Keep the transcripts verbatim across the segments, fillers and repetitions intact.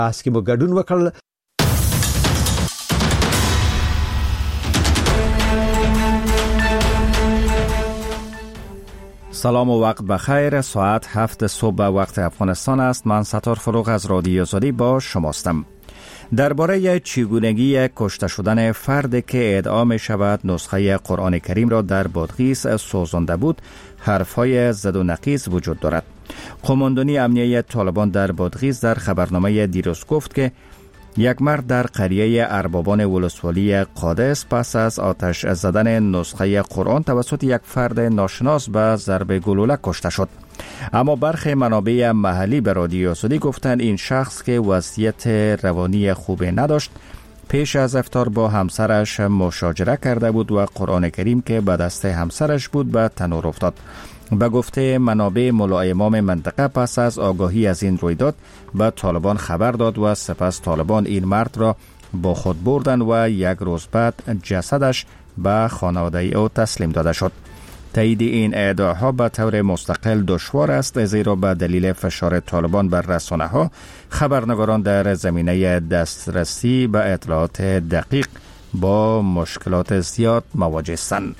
است که با ګډون وکړل. سلام و وقت بخیر. ساعت هفت صبح وقت افغانستان است. من ستار فروغ از رادیو آزادی با شماستم. درباره چگونگی کشته شدن فردی که ادعا می شود نسخه قرآن کریم را در بادغیس سوزانده بود، حرفهای زد و نقیض وجود دارد. قماندانی امنیه طالبان در بادغیس در خبرنامه دیروز گفت که یک مرد در قریه اربابان ولسوالی قادس پس از آتش زدن نسخه قرآن توسط یک فرد ناشناس به ضرب گلوله کشته شد. اما برخی منابع محلی به رادیو آزادی گفتند این شخص که وضعیت روانی خوبی نداشت پیش از افطار با همسرش مشاجره کرده بود و قرآن کریم که به دست همسرش بود به تنور افتاد. به گفته منابع ملا امام منطقه پس از آگاهی از این رویداد به طالبان خبر داد و سپس طالبان این مرد را با خود بردن و یک روز بعد جسدش به خانواده او تسلیم داده شد. تایید این ادعاها به طور مستقل دشوار است، زیرا به دلیل فشار طالبان بر رسانه‌ها خبرنگاران در زمینه دسترسی به اطلاعات دقیق با مشکلات زیاد مواجه هستند.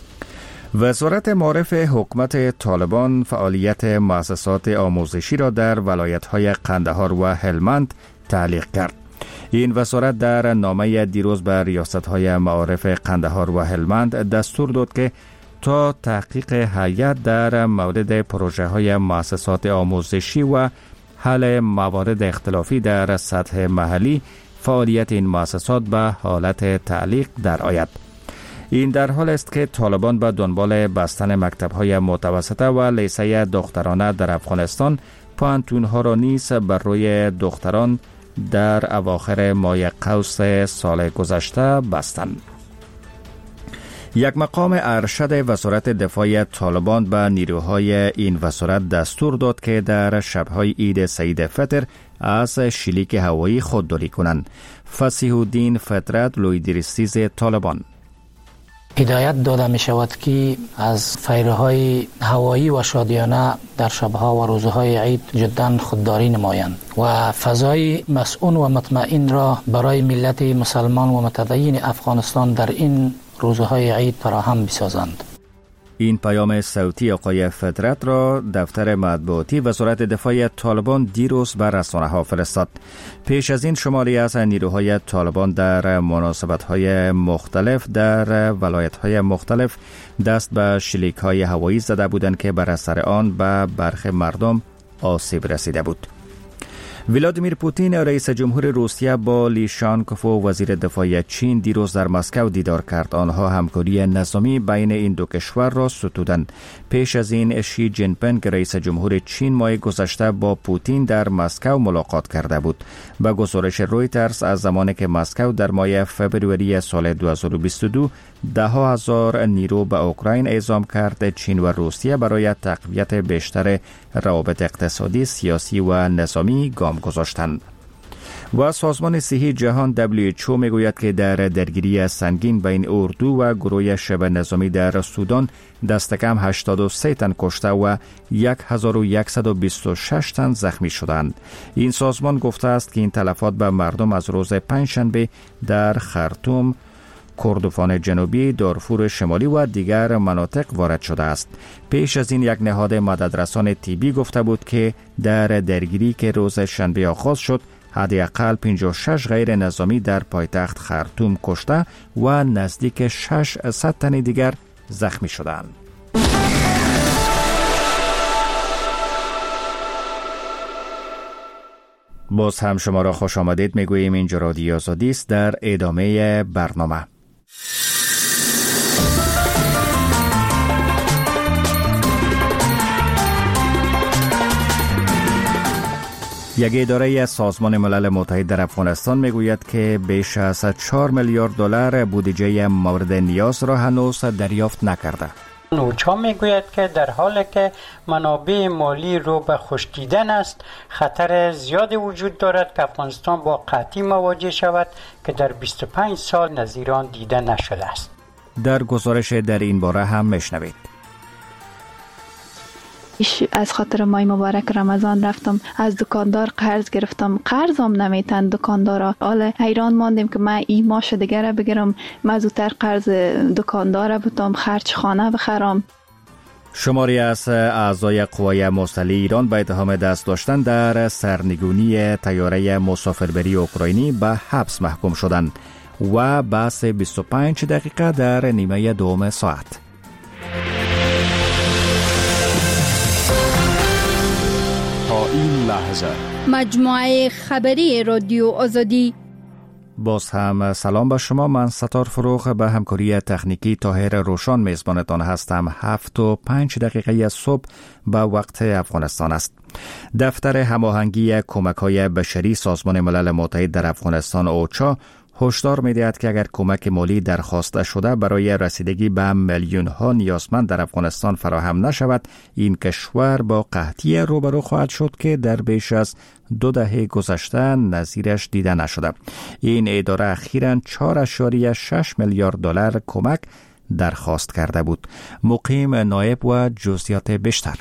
وزارت معارف حکومت طالبان فعالیت مؤسسات آموزشی را در ولایت‌های قندهار و هلمند تعلیق کرد. این وزارت در نامه دیروز به ریاست‌های معارف قندهار و هلمند دستور داد که تا تحقیق هیئت در مورد پروژه‌های مؤسسات آموزشی و حل موارد اختلافی در سطح محلی فعالیت این مؤسسات به حالت تعلیق درآید. این در حال است که طالبان به دنبال بستن مکتب‌های متوسطه و لیسه دخترانه در افغانستان پوهنتون‌ها را نیز بر روی دختران در اواخر ماه قوس سال گذشته بستند. یک مقام ارشد وزارت دفاع طالبان به نیروهای این وزارت دستور داد که در شب‌های عید سعید فطر از شلیک هوایی خودداری کنند. فصیح الدین فطرت لویدریسیز طالبان: هدایت داده می شود که از فیرهای هوایی و شادیانه در شبها و روزهای عید جدا خودداری نمایند و فضای مسئول و مطمئن را برای ملت مسلمان و متدین افغانستان در این روزهای عید فراهم بسازند. این پیام صوتی آقای فطرت را دفتر مطبوعاتی وزارت دفاع طالبان دیروز بر رسانه‌ها فرستاد. پیش از این شماری از نیروهای طالبان در مناسبت‌های مختلف در ولایت‌های مختلف دست به شلیک‌های هوایی زده بودند که بر اثر آن به برخی مردم آسیب رسیده بود. ولادیمیر پوتین رئیس جمهور روسیه با لی شانکوف وزیر دفاع چین دیروز در مسکو دیدار کرد. آنها همکاری نظامی بین این دو کشور را ستودند. پیش از این شی جین پینگ رئیس جمهور چین ماه گذشته با پوتین در مسکو ملاقات کرده بود. به گزارش رویترز از زمانی که مسکو در ماه فوریه سال دو هزار و بیست و دو ده هزار نیرو به اوکراین اعزام کرد، چین و روسیه برای تقویت بیشتر روابط اقتصادی، سیاسی و نظامی گام گذاشتند. و سازمان صحی جهان دبلیو اچ او میگوید که در درگیری سنگین بین اردو و گروه شبه نظامی در سودان دست کم هشتاد و سه تن کشته و هزار و صد و بیست و شش تن زخمی شدند. این سازمان گفته است که این تلفات به مردم از روز پنجشنبه در خرطوم، کردستان جنوبی، دارفور شمالی و دیگر مناطق وارد شده است. پیش از این یک نهاد مددرسان طبی گفته بود که در درگیری که روز شنبه آغاز شد حداقل پنجاه و شش غیر نظامی در پایتخت خرطوم کشته و نزدیک ششصد تن دیگر زخمی شدند. باز هم شما را خوش آمدید میگوییم. اینجا رادیو آزادی است. در ادامه برنامه یک اداره از سازمان ملل متحد در افغانستان میگوید که بیش از چهار میلیارد دلار بودجه مورد نیاز را هنوز دریافت نکرده. نوچا میگوید که در حالی که منابع مالی رو به خشکیدن است، خطر زیادی وجود دارد که افغانستان با قحطی مواجه شود که در بیست و پنج سال نظیر آن دیده نشده است. در گزارش در این باره هم میشنوید. از خاطر ماه مبارک رمضان رفتم از دکاندار قرض گرفتم، قرضم نمیتن دکاندارا. حالا حیران ماندیم که من این ماش دیگه بگیرم، من زودتر قرض دکاندار بتم خرج خانه بخرم. شماری از اعضای قوای مسلح ایران به اتهام دست داشتن در سرنگونی طیاره مسافربری اوکراینی به حبس محکوم شدند و بحث بیست و پنج دقیقه در نیمه دوم ساعت. تا این لحظه مجموعه خبری رادیو آزادی. باز هم سلام به شما. من ستار فروغ به همکاری تکنیکی طاهر روشان میزبانتان هستم. هفت و پنج دقیقه صبح به وقت افغانستان است. دفتر هماهنگی کمک‌های بشری سازمان ملل متحد در افغانستان اوچا هشدار می‌دهد که اگر کمک مالی درخواست شده برای رسیدگی به میلیون ها نیازمند در افغانستان فراهم نشود، این کشور با قحطی روبرو خواهد شد که در بیش از دو دهه گذشته نظیرش دیده نشده. این اداره اخیراً چهار ممیز شش میلیارد دلار کمک درخواست کرده بود. مقیم نایب و جزئیات بیشتر.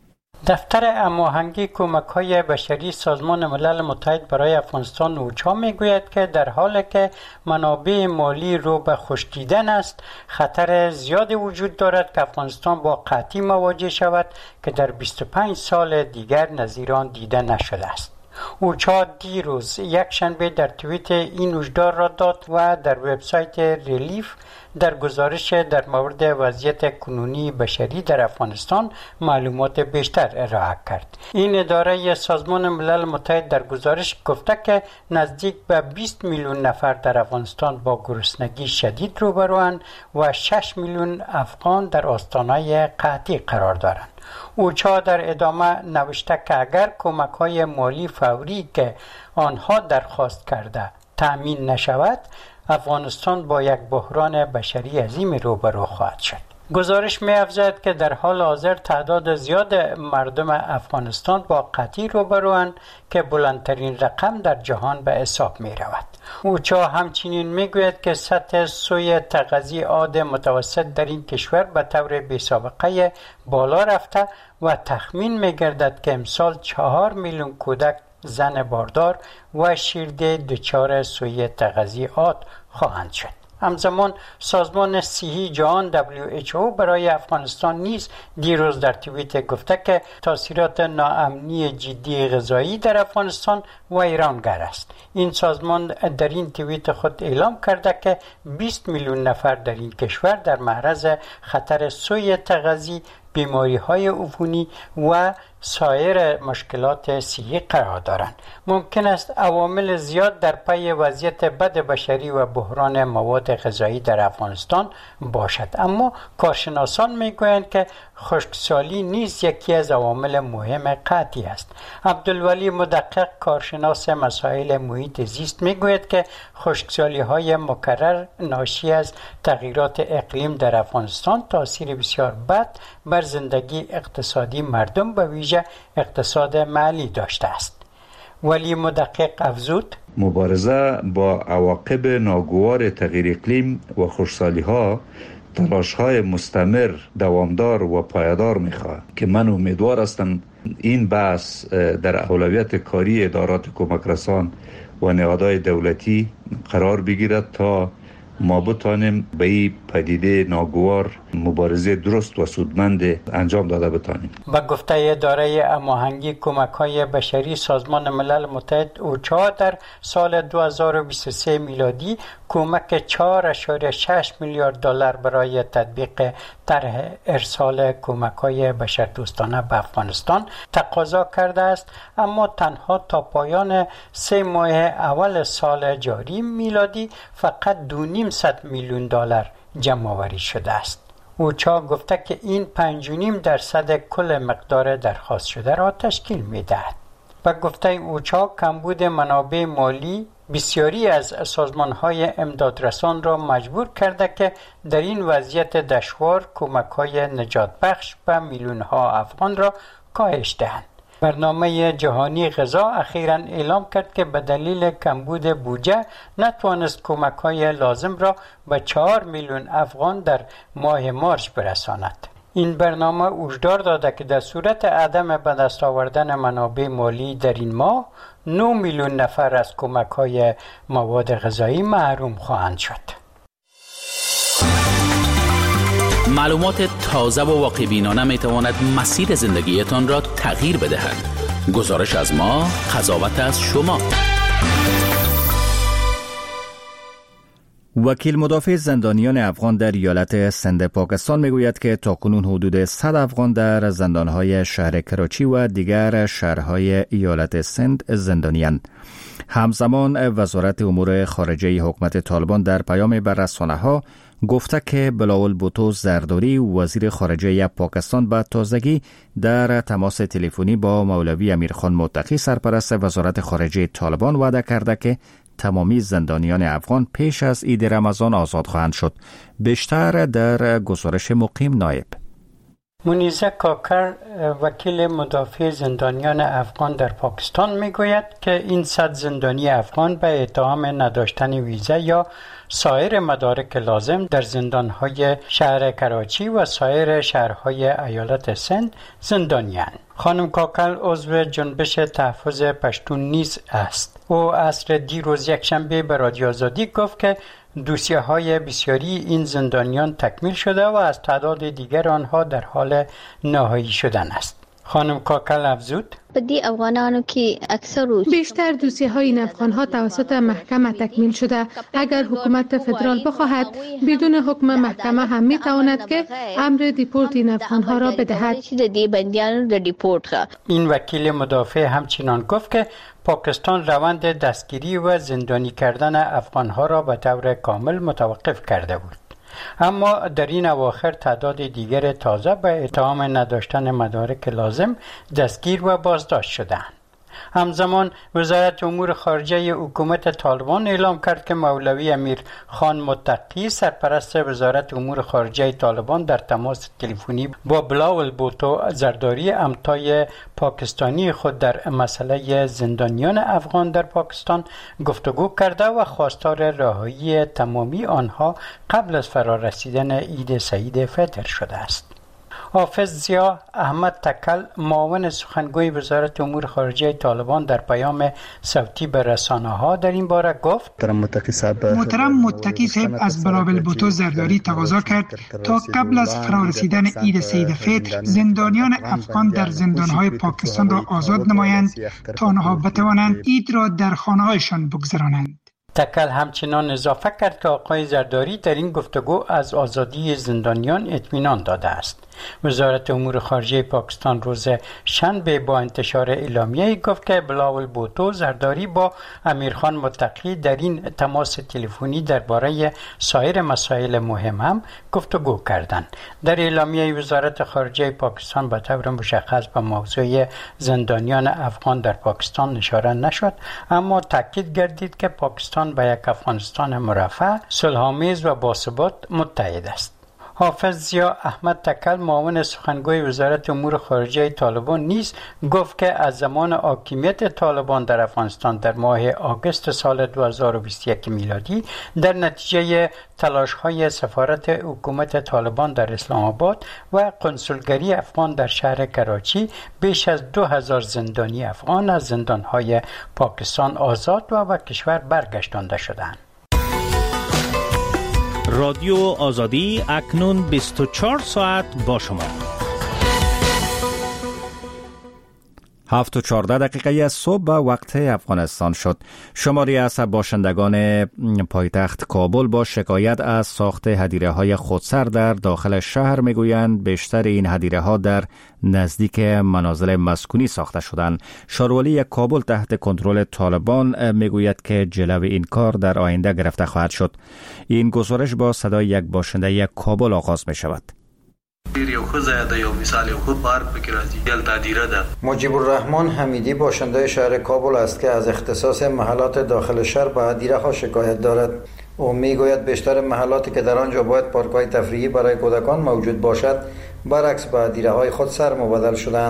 دفتر هماهنگی کمک‌های بشری سازمان ملل متحد برای افغانستان اوچا میگوید که در حالی که منابع مالی رو به خشکیدن است، خطر زیادی وجود دارد که افغانستان با قحطی مواجه شود که در بیست و پنج سال دیگر نظیر آن دیده نشده است. اوچا دیروز یک شنبه در توییت این هشدار را داد و در وبسایت ریلیف در گزارش در مورد وضعیت کنونی بشری در افغانستان معلومات بیشتر ارائه کرد. این اداره سازمان ملل متحد در گزارش گفته که نزدیک به بیست میلیون نفر در افغانستان با گرسنگی شدید روبروند و شش میلیون افغان در آستانه قحطی قرار دارند. اوچا در ادامه نوشته که اگر کمک‌های مالی فوری که آنها درخواست کرده تأمین نشود، افغانستان با یک بحران بشری عظیم روبرو خواهد شد. گزارش می‌افزاید که در حال حاضر تعداد زیاد مردم افغانستان با قحطی روبروند که بلندترین رقم در جهان به حساب می‌رود. اوچا همچنین میگوید که سطح سوی تغذیه عاد متوسط در این کشور به طور بی‌سابقه بالا رفته و تخمین می‌گردد که امسال چهار میلیون کودک، زن باردار و شیرده دچار سوی تغذیه عاد خواهند شد. همزمان سازمان صحی جهان دبلیو اچ او برای افغانستان نیز دیروز در توییت گفته که تاثیرات ناامنی جدی غذایی در افغانستان و ایرانگر است. این سازمان در این توییت خود اعلام کرده که بیست میلیون نفر در این کشور در معرض خطر سوی تغذیه، بیماری‌های عفونی و سایر مشکلات صحی قرار دارند. ممکن است عوامل زیاد در پی وضعیت بد بشری و بحران مواد غذایی در افغانستان باشد، اما کارشناسان میگویند که خشکسالی نیز یکی از عوامل مهم قحطی است. عبدالولی مدقق، کارشناس مسائل محیط زیست، میگوید که خشکسالی‌های مکرر ناشی از تغییرات اقلیم در افغانستان تاثیر بسیار بد بر زندگی اقتصادی مردم به ویژه اقتصاد محلی داشته است. ولی مدقق افزود: مبارزه با عواقب ناگوار تغییر اقلیم و خشکسالی‌ها تلاش‌های مستمر، دوامدار و پایدار می‌خواهد که من امیدوار هستم این بحث در اولویت کاری ادارات کمک رسان و نهادهای دولتی قرار بگیرد تا ما بتانیم به این پدیده ناگوار مبارزه درست و سودمند انجام داده بتانیم. با گفته اداره هماهنگی کمک‌های بشری سازمان ملل متحد اوچا در سال دو هزار و بیست و سه میلادی کمک چهار ممیز شش میلیارد دلار برای تطبیق طرح ارسال کمک‌های بشردوستانه به افغانستان تقاضا کرده است، اما تنها تا پایان سه ماه اول سال جاری میلادی فقط دو نیم صد میلیون دلار جمع آوری شده است. اوچا گفته که این پنج و نیم درصد کل مقدار درخواست شده را تشکیل می‌دهد. و گفته اوچا کمبود منابع مالی بسیاری از سازمان‌های امدادرسان را مجبور کرده که در این وضعیت دشوار کمک‌های نجات بخش به میلیون‌ها افغان را کاهش دهند. برنامه جهانی غذا اخیراً اعلام کرد که به دلیل کمبود بودجه نتوانست کمک‌های لازم را به چهار میلیون افغان در ماه مارس برساند. این برنامه هشدار داده که در صورت عدم به دست آوردن منابع مالی در این ماه نه میلیون نفر از کمک‌های مواد غذایی محروم خواهند شد. معلومات تازه و واقع‌بینانه می‌تواند مسیر زندگیتان را تغییر بدهد. گزارش از ما، قضاوت از شما. وکیل مدافع زندانیان افغان در ایالت سند پاکستان میگوید که تاکنون حدود صد افغان در زندانهای شهر کراچی و دیگر شهرهای ایالت سند زندانی‌اند. همزمان وزارت امور خارجه حکومت طالبان در پیام بر رسانه‌ها گفته که بلاول بوتو زرداری وزیر خارجه پاکستان به تازگی در تماس تلفنی با مولوی امیرخان متقی سرپرست وزارت خارجه طالبان وعده کرده که تمامی زندانیان افغان پیش از عید رمضان آزاد خواهند شد. بیشتر در گزارش مقیم نایب. منیزه کاکر وکیل مدافع زندانیان افغان در پاکستان میگوید که این صد زندانی افغان به اتهام نداشتن ویزا یا سایر مدارک لازم در زندانهای شهر کراچی و سایر شهرهای ایالت سند زندانی‌اند. خانم کاکل عضو جنبش تحفظ پشتون نیز است. او عصر دیروز یکشنبه به رادیو آزادی گفت که دوسیه های بسیاری این زندانیان تکمیل شده و از تعداد دیگر آنها در حال نهایی شدن است. خانم کاکل افزود: بدی افغانانو که اکثر بیشتر دوسیه های این افغان ها توسط محکمه تکمیل شده. اگر حکومت فدرال بخواهد بدون حکم محکمه هم می تواند که امر دیپورت این افغان ها را بدهد. این وکیل مدافع همچنان گفت که پاکستان روند دستگیری و زندانی کردن افغان ها را به طور کامل متوقف کرده بود. اما در این اواخر تعداد دیگر تازه به اتهام نداشتن مدارک لازم دستگیر و بازداشت شدند. همزمان وزارت امور خارجه حکومت طالبان اعلام کرد که مولوی امیر خان متقی سرپرست وزارت امور خارجه طالبان در تماس تلفنی با بلاول بوتو زرداری همتای پاکستانی خود در مسئله زندانیان افغان در پاکستان گفتگو کرده و خواستار رهایی تمامی آنها قبل از فرارسیدن عید سعید فطر شده است. حافظ ضیا احمد تکل معاون سخنگوی وزارت امور خارجه طالبان در پیام صوتی به رسانه‌ها در این باره گفت: محترم متقی صاحب از بلاول بوتو زرداری تقاضا کرد تا قبل از فرارسیدن عید سعید فطر زندانیان افغان در زندان‌های پاکستان را آزاد نمایند تا آنها بتوانند عید را در خانه‌هایشان بگذرانند. تکل همچنان اضافه کرد که آقای زرداری در این گفتگو از آزادی زندانیان اطمینان داده است. وزارت امور خارجه پاکستان روز شنبه با انتشار اعلامیه‌ای گفت که بلاول بوتو زرداری با امیرخان متقی در این تماس تلفنی درباره سایر مسائل مهم هم گفتگو کردند. در اعلامیه وزارت خارجه پاکستان به طور مشخص به موضوع زندانیان افغان در پاکستان اشاره نشد، اما تاکید گردید که پاکستان به یک افغانستان مرفه، صلح‌آمیز و باثبات متحد است. حافظ ضیا احمد تکل معاون سخنگوی وزارت امور خارجه طالبان نیز گفت که از زمان حاکمیت طالبان در افغانستان در ماه آگوست سال دو هزار و بیست و یک میلادی در نتیجه تلاش‌های سفارت حکومت طالبان در اسلام آباد و قنسولگری افغان در شهر کراچی بیش از دو هزار زندانی افغان از زندان‌های پاکستان آزاد و به کشور برگشتانده شدند. رادیو آزادی اکنون بیست و چهار ساعت با شما. هفت و چهارده دقیقه از صبح به وقت افغانستان شد. شماری از باشندگان پایتخت کابل با شکایت از ساخت هدیره های خودسر در داخل شهر میگویند بیشتر این هدیره ها در نزدیک منازل مسکونی ساخته شدند. شاروالی کابل تحت کنترل طالبان میگوید که جلو این کار در آینده گرفته خواهد شد. این گزارش با صدای یک باشنده کابل آغاز می شود. یو خزه ده یو مثال یو خود بار فکر ازی دل تادیره ده. مجیب الرحمن حمیدی باشنده شهر کابل است که از اختصاص محلات داخل شهر به هدیره ها شکایت دارد. او میگوید بیشتر محلاتی که در آنجا باید پارک‌های تفریحی برای کودکان موجود باشد برعکس به هدیره های خود سر مبدل شدند.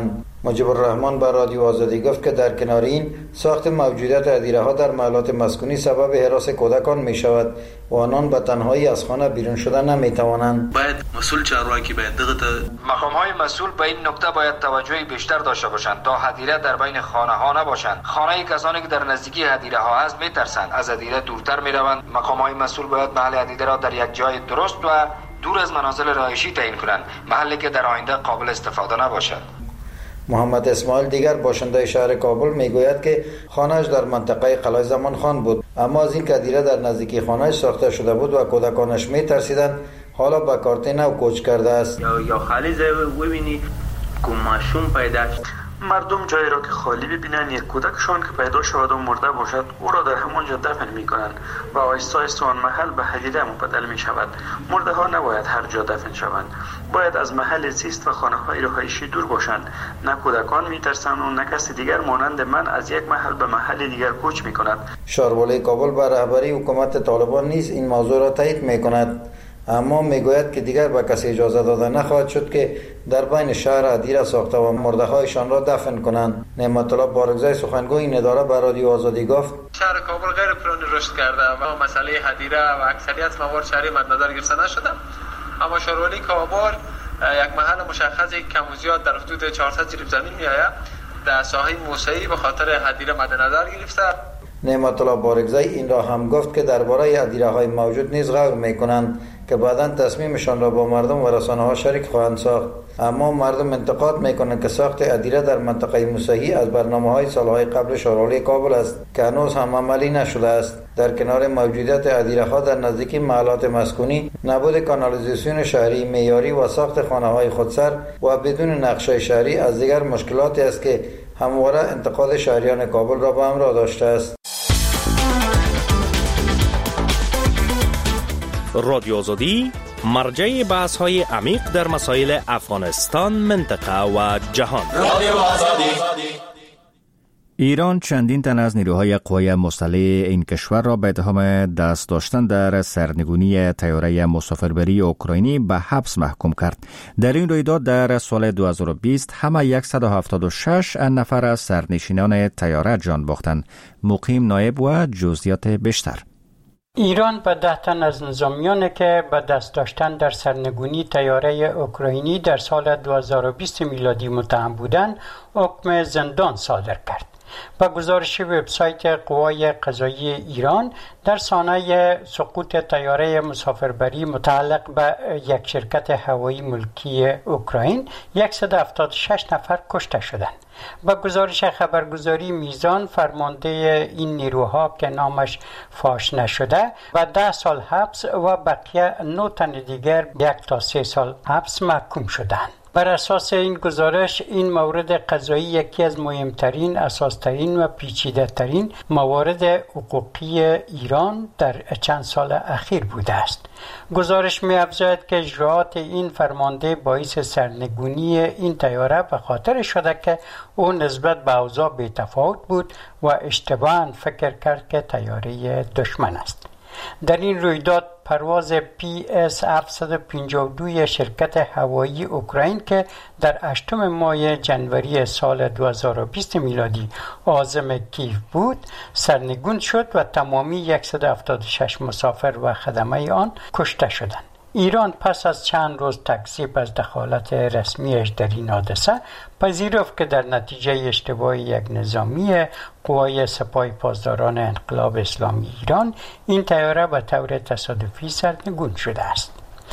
مجیب الرحمن به رادیو آزادی گفت که در کنار این ساخت موجودیت هدیره ها در محلات مسکونی سبب هراس کودکان می شود و آنان به تنهایی از خانه بیرون شدن نمی توانند. باید مسئول چارواکی باید دغه مقام های مسئول به این نکته باید توجه بیشتر داشته باشند تا هدیره در بین خانه ها نباشند. خانه کسانی که در نزدیکی هدیره ها هست می ترسند از هدیره دورتر می روند. مقام های مسئول باید محل هدیره را در یک جای درست و دور از منازل رهایشی تعیین کنند، محلی که در آینده قابل استفاده نباشد. محمد اسماعیل دیگر باشنده شهر کابل میگوید که خانه‌اش در منطقه قلعه زمان خان بود، اما از این هدیره در نزدیکی خانه‌اش ساخته شده بود و کودکانش میترسیدند. حالا به کارت نو کوچ کرده است. یا یا خالی زای ببینی که ماشوم پیدا شد، مردم جایی را که خالی ببینن یک کودکشان که پیدا شود و مرده باشد او را در همانجا دفن میکنند و آهسته آهسته آن محل به هدیره مبدل می شود. مرده ها نباید هر جا دفن شوند، باید از محل زیست و خانه های رهایشی دور باشند. نه کودکان میترسند و نه کسی دیگر مانند من از یک محل به محل دیگر کوچ میکند. شاروالی کابل به رهبری حکومت طالبان نیز این موضوع را تایید میکند، اما میگوید که دیگر به کسی اجازه داده نخواهد شد که در بین شهر هدیره ساخته و مرده هایشان را دفن کنند. نعمت الله بارگزای سخنگوی این اداره به رادیو آزادی گفت شهر کابل غیر پلانی رشد کرده و مسئله هدیره و اکثریت موارد شهری مد نظر گرفته نشده، اما شاروالی کابل یک محل مشخصی کم و زیاد در حدود چهارصد جریب زمین میآید در ساحه موسعی به خاطر هدیره مد نظر گرفته. نعمت الله بارگزای این را هم گفت که درباره هدیره های موجود نیز غور میکنند که بعداً تصمیمشان را با مردم و رسانه ها شریک خواهند ساخت. اما مردم انتقاد میکنند که ساخت هدیره در منطقه موسعی از برنامه های سالهای قبل شاروالی کابل است که هنوز هم عملی نشده است. در کنار موجودیت هدیره ها در نزدیکی محلات مسکونی، نبود کانالیزاسیون شهری معیاری و ساخت خانه های خودسر و بدون نقشه شهری از دیگر مشکلاتی است که همواره انتقاد شهریان کابل را به همراه داشته است. رادیو آزادی مرجع بحث های عمیق در مسائل افغانستان، منطقه و جهان. رادیو آزادی. ایران چندین تن از نیروهای قوای مسلح این کشور را به اتهام دست داشتن در سرنگونی طیاره مسافربری اوکراینی به حبس محکوم کرد. در این رویداد در سال دو هزار و بیست همه صد و هفتاد و شش نفر از سرنشینان طیاره جان باختند. مقیم نایب و جزئیات بیشتر. ایران به ده تن از نظامیانی که به دست داشتن در سرنگونی طیاره اوکراینی در سال دو هزار و بیست میلادی متهم بودند، حکم زندان صادر کرد. با گزارش وبسایت قوای قضایی ایران، در سانحه سقوط طیاره مسافربری متعلق به یک شرکت هوایی ملکی اوکراین صد و هفتاد و شش نفر کشته شدند. با گزارش خبرگزاری میزان، فرمانده این نیروها که نامش فاش نشده و ده سال حبس و بقیه نه تن دیگر یک تا سه سال حبس محکوم شدند. بر اساس این گزارش، این مورد قضایی یکی از مهمترین، اساس‌ترین و پیچیده‌ترین موارد حقوقی ایران در چند سال اخیر بوده است. گزارش می‌افزاید که اجراعات این فرمانده باعث سرنگونی این طیاره به خاطر شده که او نسبت به اوضاع بی‌تفاوت بود و اشتباهاً فکر کرد که طیاره دشمن است. در این رویداد پرواز پی اس هفتصد و پنجاه و دو شرکت هوایی اوکراین که در هشتم ماه جنوری سال دو هزار و بیست میلادی عازم کیف بود سرنگون شد و تمامی صد و هفتاد و شش مسافر و خدمه آن کشته شدند. ایران پس از چند روز تکذیب از دخالت رسمیش در این حادثه پذیرفت که در نتیجه اشتباه یک نظامی قوای سپاه پاسداران انقلاب اسلامی ایران این طیاره به طور تصادفی سرنگون شده است.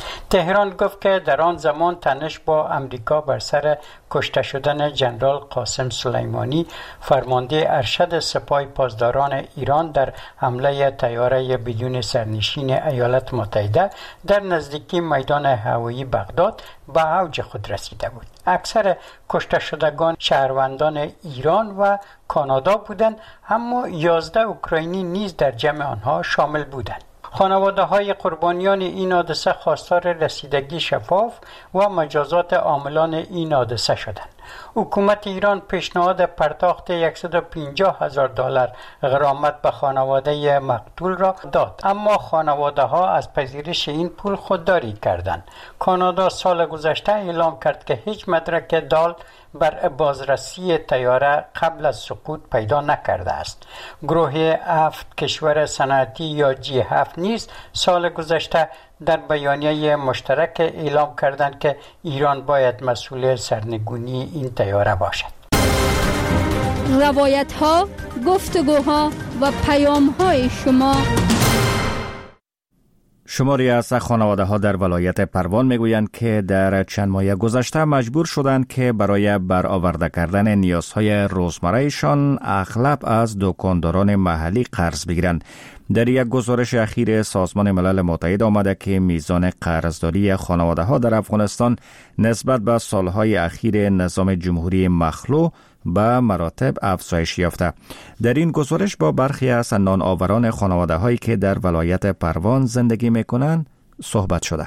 تهران گفت که در آن زمان تنش با امریکا بر سر کشته شدن جنرال قاسم سلیمانی، فرمانده ارشد سپاه پاسداران ایران، در حمله طیاره بدون سرنشین ایالات متحده در نزدیکی میدان هوایی بغداد به اوج خود رسیده بود. اکثر کشته شدگان شهروندان ایران و کانادا بودند، اما یازده اوکراینی نیز در جمع آنها شامل بودند. خانواده های قربانیان این حادثه خواستار رسیدگی شفاف و مجازات عاملان این حادثه شدند. حکومت ایران پیشنهاد پرداخت صد و پنجاه هزار دلار غرامت به خانواده مقتول را داد، اما خانواده ها از پذیرش این پول خودداری کردند. کانادا سال گذشته اعلام کرد که هیچ مدرک دال بر بازرسی طیاره قبل از سقوط پیدا نکرده است. گروه هفت کشور صنعتی یا جی هفت نیز سال گذشته در بیانیه مشترک اعلام کردند که ایران باید مسئول سرنگونی این طیاره باشد. روایت ها، گفتگوها و پیام های شما. شماری از خانواده ها در ولایت پروان میگویند که در چند ماه گذشته مجبور شدند که برای برآورده کردن نیازهای روزمرهشان اغلب از دکانداران محلی قرض بگیرند. در یک گزارش اخیر سازمان ملل متحد آمده که میزان قرضداری خانواده ها در افغانستان نسبت به سالهای اخیر نظام جمهوری مخلوع به مراتب افزایش یافته. در این گزارش با برخی از نان آوران خانواده هایی که در ولایت پروان زندگی میکنند صحبت شده.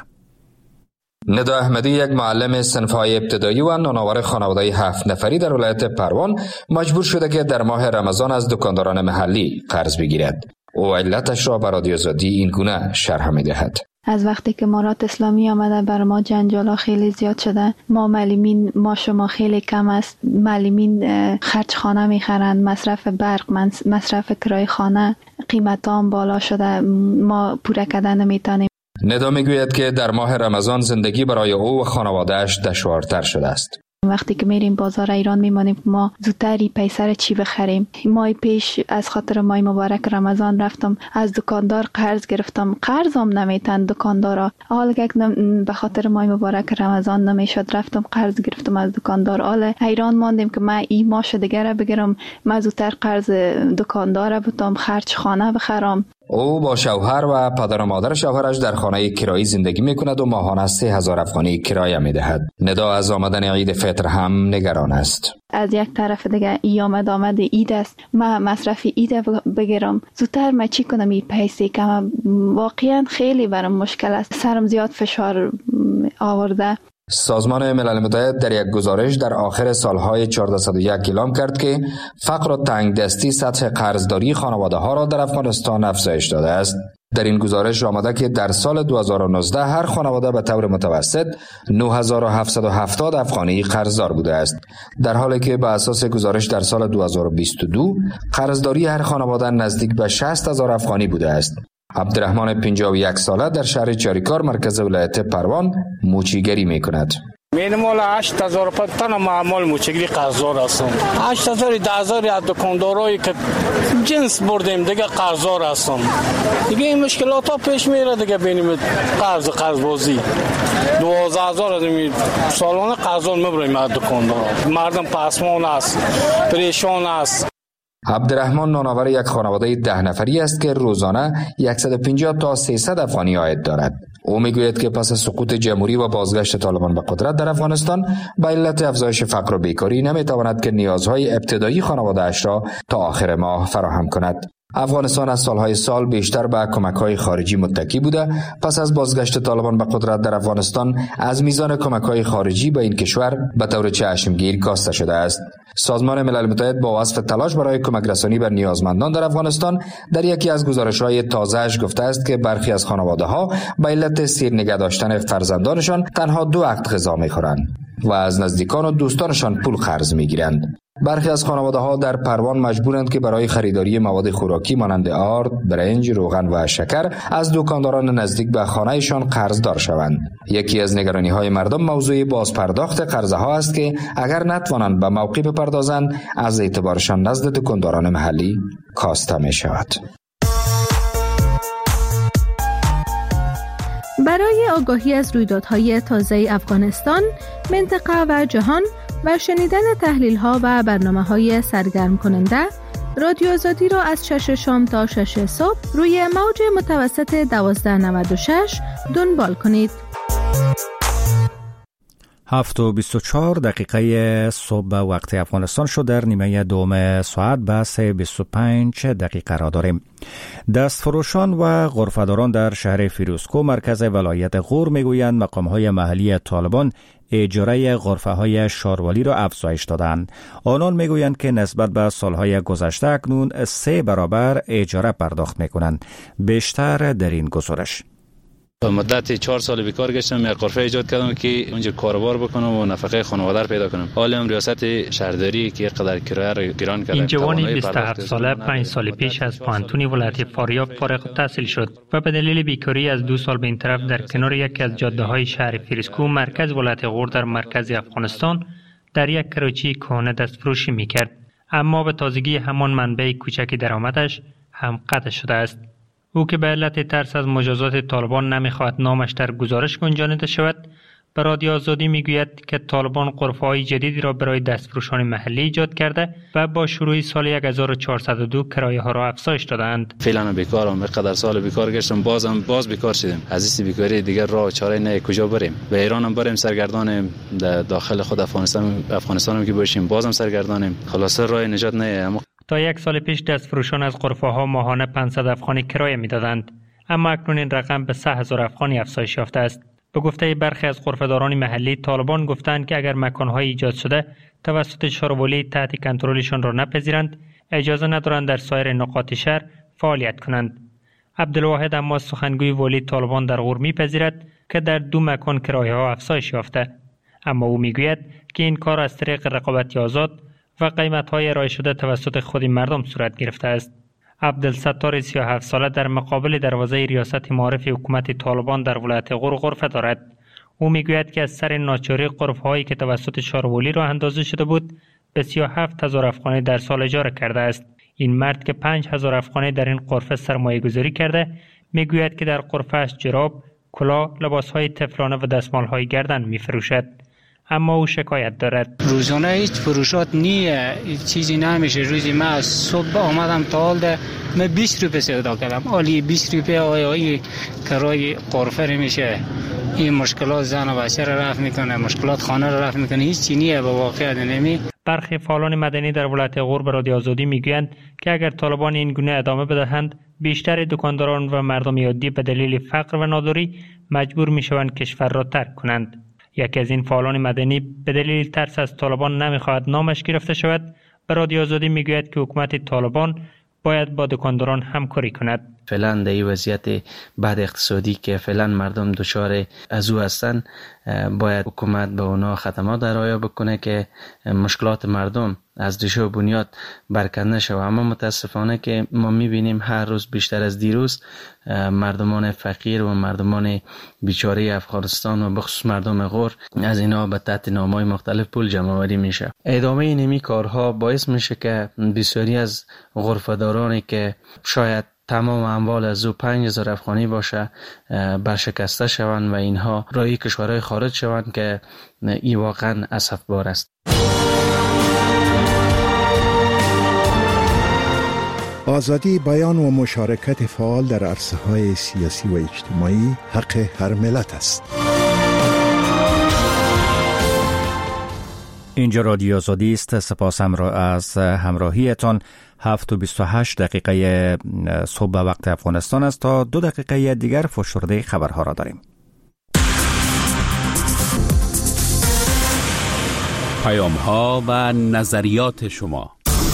ندا احمدی، یک معلم صنف‌های ابتدایی و نانآور خانواده هفت نفری در ولایت پروان، مجبور شده که در ماه رمضان از دکانداران محلی قرض بگیرد. او علتش را به رادیو آزادی این گونه شرح می‌دهد. از وقتی که امارات اسلامی آمده بر ما جنجالا خیلی زیاد شده. ما معلمین ما شما خیلی کم است. معلمین خرج خانه میخرند، مصرف برق، مصرف کرای خانه، قیمت هم بالا شده، ما پوره کردن نمیتونیم. ندا میگوید که در ماه رمضان زندگی برای او و خانواده‌اش دشوارتر شده است. وقتی که میریم بازار ایران میمانیم ما زودتری پیسر چی بخریم. ماه پیش از خاطر ماه مبارک رمضان رفتم از دکاندار قرض گرفتم، قرضم نمیتن دکاندارا. حالا که به خاطر ماه مبارک رمضان نمیشد رفتم قرض گرفتم از دکاندار. حالا حیران ماندیم که من این ماش دیگه بگیرم، من زودتر قرض دکاندار بتم خرج خانه بخرم. او با شوهر و پدر و مادر شوهرش در خانه کرایی زندگی میکند و ماهانه سه هزار افغانی کرایه میدهد. ندا از آمدن عید فطر هم نگران است. از یک طرف دیگه ای آمد آمد اید است، من مصرف اید بگیرم، زودتر من چی کنم این پیسه که من واقعا خیلی برام مشکل است. سرم زیاد فشار آورده. سازمان ملل متحد در یک گزارش در آخر سالهای چهارصد و یک اعلام کرد که فقر و تنگدستی سطح قرضداری خانواده ها را در افغانستان افزایش داده است. در این گزارش آمده که در سال دو هزار و نوزده هر خانواده به طور متوسط نه هزار و هفتصد و هفتاد افغانی قرضدار بوده است، در حالی که به اساس گزارش در سال دو هزار و بیست و دو قرضداری هر خانواده نزدیک به شصت هزار افغانی بوده است. عبدالرحمن پنجاه و یک ساله در شهر چاریکار مرکز ولایت پروان موچیگری می کند. مینیمال هشت هزار تن معمول موچگری قرضدار هستم. هشت هزار ده هزار از دکاندارایی که جنس بردیم دیگه قرضدار هستم. دیگه این مشکلات ها پیش میره دیگه بینیم قرض قرض بازی. دوازده هزار از این سالانه قرضدار میبریم از دکاندار. مردم پسمان است، پریشان است. عبدالرحمن نانآور یک خانواده ده نفری است که روزانه صد و پنجاه تا سیصد افغانی عاید دارد. او میگوید که پس از سقوط جمهوری و بازگشت طالبان به قدرت در افغانستان به علت افزایش فقر و بیکاری نمیتواند که نیازهای ابتدایی خانواده‌اش را تا آخر ماه فراهم کند. افغانستان از سالهای سال بیشتر به کمک‌های خارجی متکی بوده. پس از بازگشت طالبان به قدرت در افغانستان از میزان کمک‌های خارجی به این کشور به طور چشمگیر کاسته شده است. سازمان ملل متحد با وصف تلاش برای کمک رسانی به نیازمندان در افغانستان در یکی از گزارش‌های تازه‌اش گفته است که برخی از خانواده‌ها به علت سیر نگه داشتن فرزندانشان تنها دو وقت غذا می‌خورند و از نزدیکان و دوستانشان پول قرض می‌گیرند. برخی از خانواده‌ها در پروان مجبورند که برای خریداری مواد خوراکی مانند آرد، برنج، روغن و شکر از دکانداران نزدیک به خانه‌شان قرضدار شوند. یکی از نگرانی‌های مردم موضوع بازپرداخت قرض‌ها است که اگر نتوانند به موقع بپردازند از اعتبارشان نزد دکانداران محلی کاسته می‌شود. برای آگاهی از رویدادهای تازه افغانستان، منطقه و جهان و شنیدن تحلیل‌ها و برنامه‌های سرگرم کننده، رادیو آزادی را از شش شام تا شش صبح روی موج متوسط دوازده نود و شش دنبال کنید. هفت و بیست و چهار دقیقه صبح وقت افغانستان شد. در نیمه دوم ساعت بحث بیست و پنج دقیقه را داریم. دستفروشان و غرفه‌داران در شهر فیروزکوه مرکز ولایت غور میگویند مقام‌های محلی طالبان اجاره غرفه‌های شاروالی را افزایش دادند. آنان میگویند که نسبت به سالهای گذشته اکنون سه برابر اجاره پرداخت میکنند. بیشتر در این گزارش. مدت چهار سال بیکار گشتم، یک غرفه ایجاد کردم که اونجا کاروبار بکنم و نفقه خانواده رو پیدا کنم. حالا هم ریاست شهرداری که قدر کرایه رو گران کرده. این جوانی بیست و هفت ساله پنج سال پیش از پانتون ولایت فاریاب فارغ التحصیل شد و به دلیل بیکاری از دو سال به این طرف در کنار یکی از جاده‌های شهر فیروزکوه مرکز ولایت غور در مرکز افغانستان در یک کراچی کهنه دستفروشی میکرد، اما به تازگی همان منبع کوچک درآمدش هم قطع شده است. او که به علت ترس از مجازات طالبان نمیخواهد نامش در گزارش گنجانیده شود، به رادیو آزادی میگوید که طالبان غرفه‌های جدیدی را برای دستفروشان محلی ایجاد کرده و با شروع سال هزار و چهارصد و دو کرایه ها را افزایش دادند. فعلا بیکارم، به قدر سال بیکار گشتم، بازم باز بیکار شدم. از این بیکاری دیگر راه چاره نه، کجا بریم؟ به ایران هم بریم سرگردانیم، داخل خود افغانستان افغانستان هم که باشیم بازم سرگردانیم. خلاصه راه نجات نه. اما تا یک سال پیش دستفروشان از غرفه‌ها ماهانه پانصد افغانی کرایه می‌دادند، اما اکنون این رقم به سه هزار افغانی افزایش یافته است. به گفته برخی از غرفه‌داران محلی، طالبان گفتند که اگر مکان‌های ایجاد شده توسط شاروالی تحت کنترلشان را نپذیرند، اجازه ندارند در سایر نقاط شهر فعالیت کنند. عبدالواحد اما سخنگوی والی طالبان در غور می‌پذیرد که در دو مکان کرایه‌ها افزایش یافته، اما او می‌گوید که این کار از طریق رقابت آزاد و قیمت‌های ارائه شده توسط خود مردم صورت گرفته است. عبدالستار سی و هفت ساله در مقابل دروازه ریاست معارف حکومت طالبان در ولایت غور غرفه دارد. او میگوید که از سر ناچاری غرفه‌هایی که توسط شاروالی راه اندازی شده بود به سی و هفت هزار افغانی در سال اجاره کرده است. این مرد که پنج هزار افغانی در این غرفه سرمایه گذاری کرده میگوید که در غرفه‌اش جراب، کلاه، لباس‌های طفلانه و دستمال‌های گردن می‌فروشد، اما او شکایت دارد. روزانه هیچ فروشات نیه، چیزی نمیشه. روزی من صبح آمدم تا حال ده من بیست روپیه سودا کردم. حالی بیست روپیه آیا این کرای غرفه میشه. این مشکلات زن و بچه را رفع میکنه، مشکلات خانه را رفع میکنه، هیچ چیزی نیه به واقعیت نمی. برخی فعالان مدنی در ولایت غور به رادیو آزادی میگویند که اگر طالبان این گونه ادامه بدهند، بیشتر دکانداران و مردم عادی به دلیل فقر و ناداری مجبور میشوند کشور را ترک کنند. یکی از این فعالان مدنی به دلیل ترس از طالبان نمیخواهد نامش گرفته شود، به رادیو آزادی میگوید که حکومت طالبان باید با دکانداران همکاری کند. فعلا در این وضعیت بد اقتصادی که فعلا مردم دچار از او هستن، باید حکومت به اونا خدمات ارائه بکنه که مشکلات مردم از ریشه و بنیاد برکنده شود. اما متاسفانه که ما میبینیم هر روز بیشتر از دیروز مردمان فقیر و مردمان بیچاره افغانستان و بخصوص مردم غور از اینا به تحت نام‌های مختلف پول جمع آوری میشه. ادامه این کارها باعث میشه که بسیاری از غرفه‌دارانی که شاید تمام اموال از او پنج هزار افغانی باشه برشکسته شوند و اینها رای کشورهای خارج شوند که این واقعا اسفبار است. آزادی بیان و مشارکت فعال در عرصه‌های سیاسی و اجتماعی حق هر ملت است. اینجا رادیو آزادی است. سپاس از همراهیتان. هفت و بیست و هشت دقیقه صبح وقت افغانستان است. تا دو دقیقه دیگر فشرده خبرها را داریم. پیام ها و نظریات شما.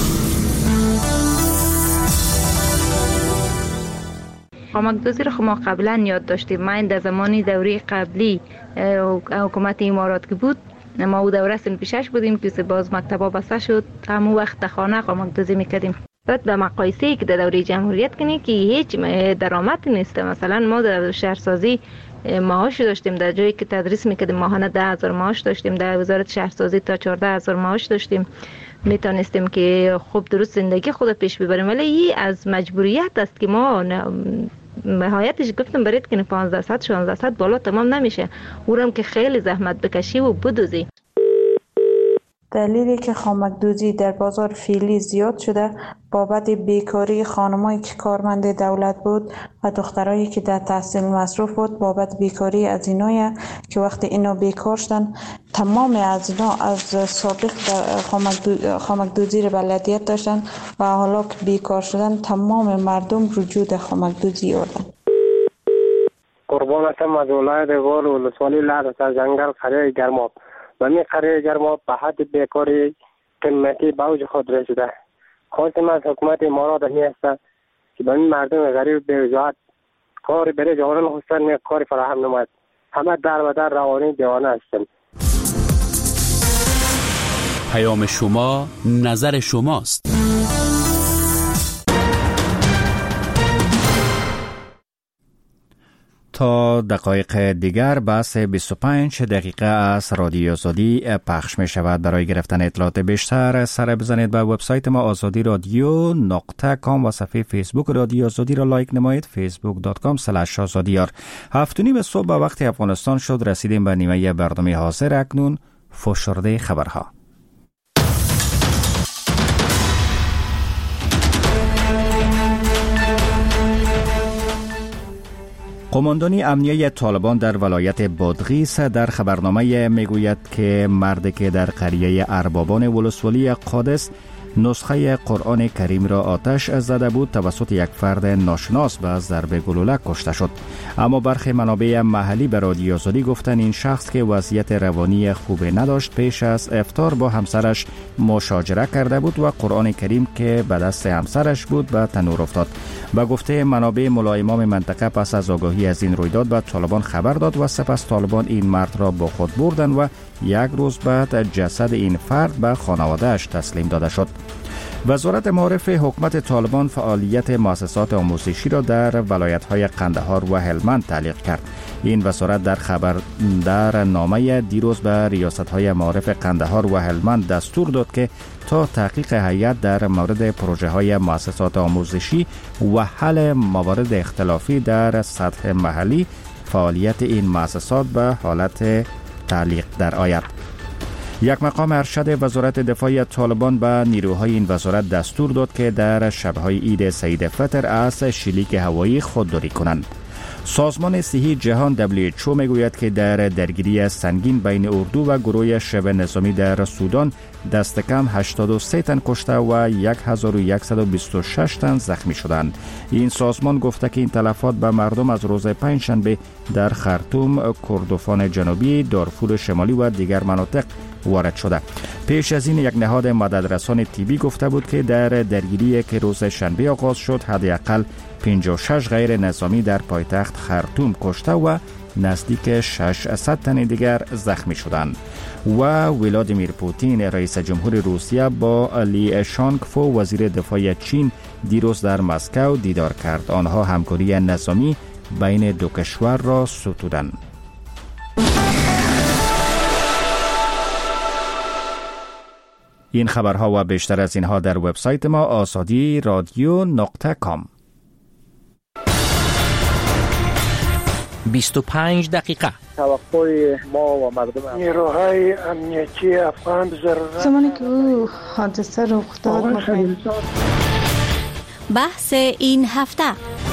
خامک‌دوزی رو خب ما قبلا یاد داشتیم. من در زمانی دوره قبلی حکومت امارات که بود، ما او دوره سن پیشش بودیم که باز مکتبا بسته شد، همون وقت در خانه خامک‌دوزی میکردیم. بعد به مقایسه که در دوره جمهوریت کنی که هیچ درآمدی نیست. مثلا ما در شهرسازی معاش داشتیم، در جایی که تدریس میکردیم ماهانه ده هزار معاش داشتیم، در وزارت شهرسازی تا چهارده هزار معاش داشتیم، میتونستیم که خوب درست زندگی خود پیش ببریم. ولی این از مجبوریت است که ما نهایتش گفتم برید که پانزده صد شانزده صد بالا تمام نمیشه، اونم که خیلی زحمت بکشی و بدوزی. دلیلی که خامکدوزی در بازار فعلی زیاد شده بابت بیکاری خانمایی که کارمند دولت بود و دخترایی که در تحصیل مصروف بود بابت بیکاری از اینایی که وقتی اینا بیکار شدن تمام از اینا از سابق در خامکدوزی بلدیت داشتن و حالا که بیکار شدن تمام مردم رجوع در خامکدوزی آوردن. قربان هستم از ولایت غور ولسوالی لعد از جنگل قریه گرماب و می قریه گرماب به حد بیکاری قیمتی به اوج خود رسیده. خواستم از حکومت امارات می است که به این مردم غریب به وجاهت کاری برای جوانان خواستن می کاری فراهم نماید. همه در و در روانی دیوانه هستند. پیام شما نظر شماست. تا دقایق دیگر بحث بیست و پنج دقیقه از رادیو آزادی پخش می شود. برای گرفتن اطلاعات بیشتر سر بزنید به وبسایت ما آزادی رادیو نقطه کام و صفحه فیسبوک رادیو آزادی را لایک نمایید. فیسبوک دات کام اسلش آزادیار. هفت و نیم صبح به وقت افغانستان شد. رسیدیم به نیمه برنامه حاضر. اکنون فشرده خبرها. قماندانی امنیه طالبان در ولایت بادغیس در خبرنامه میگوید که مردی که در قریه اربابان ولسوالی قادس نسخه قرآن کریم را آتش زده بود توسط یک فرد ناشناس به ضرب گلوله کشته شد. اما برخی منابع محلی به رادیو آزادی گفتند این شخص که وضعیت روانی خوبی نداشت پیش از افطار با همسرش مشاجره کرده بود و قرآن کریم که به دست همسرش بود به تنور افتاد. به گفته منابع ملا امام منطقه پس از آگاهی از این رویداد به طالبان خبر داد و سپس طالبان این مرد را با خود بردند و یک روز بعد جسد این فرد به خانواده‌اش تسلیم داده شد. وزارت معارف حکومت طالبان فعالیت مؤسسات آموزشی را در ولایت‌های قندهار و هلمند تعلیق کرد. این وزارت در خبر در نامه دیروز به ریاست‌های معارف قندهار و هلمند دستور داد که تا تحقیق هیئت در مورد پروژه‌های مؤسسات آموزشی و حل موارد اختلافی در سطح محلی فعالیت این مؤسسات به حالت تعلیق در آید. یک مقام ارشد وزارت دفاع طالبان به نیروهای این وزارت دستور داد که در شب‌های عید سعید فطر از شلیک هوایی خودداری کنند. سازمان صحی جهان دبلیو اچ او میگوید که در درگیری سنگین بین اردو و گروه شبه نظامی در سودان دست کم هشتاد و سه تن کشته و هزار و صد و بیست و شش تن زخمی شدند. این سازمان گفته که این تلفات به مردم از روز پنجشنبه در خرطوم، کردستان جنوبی، دارفور شمالی و دیگر مناطق وارد شده. پیش از این یک نهاد مددرسان تیبی گفته بود که در درگیری که روز شنبه آغاز شد حداقل پنجاه و شش غیر نظامی در پایتخت خرطوم کشته و نزدیک ششصد تن دیگر زخمی شدند. و ولادیمیر پوتین رئیس جمهور روسیه با لی شانگفو وزیر دفاع چین دیروز در مسکو دیدار کرد. آنها همکاری نظامی بین دو کشور را ستودند. این خبرها و بیشتر از اینها در وبسایت ما آزادی رادیو نقطه کام. بیست و پنج دقیقه. توقع ما و مردم نیروهای امنیتی افغان ضرورت زمانی که او حادثه رخ داد بحث این هفته.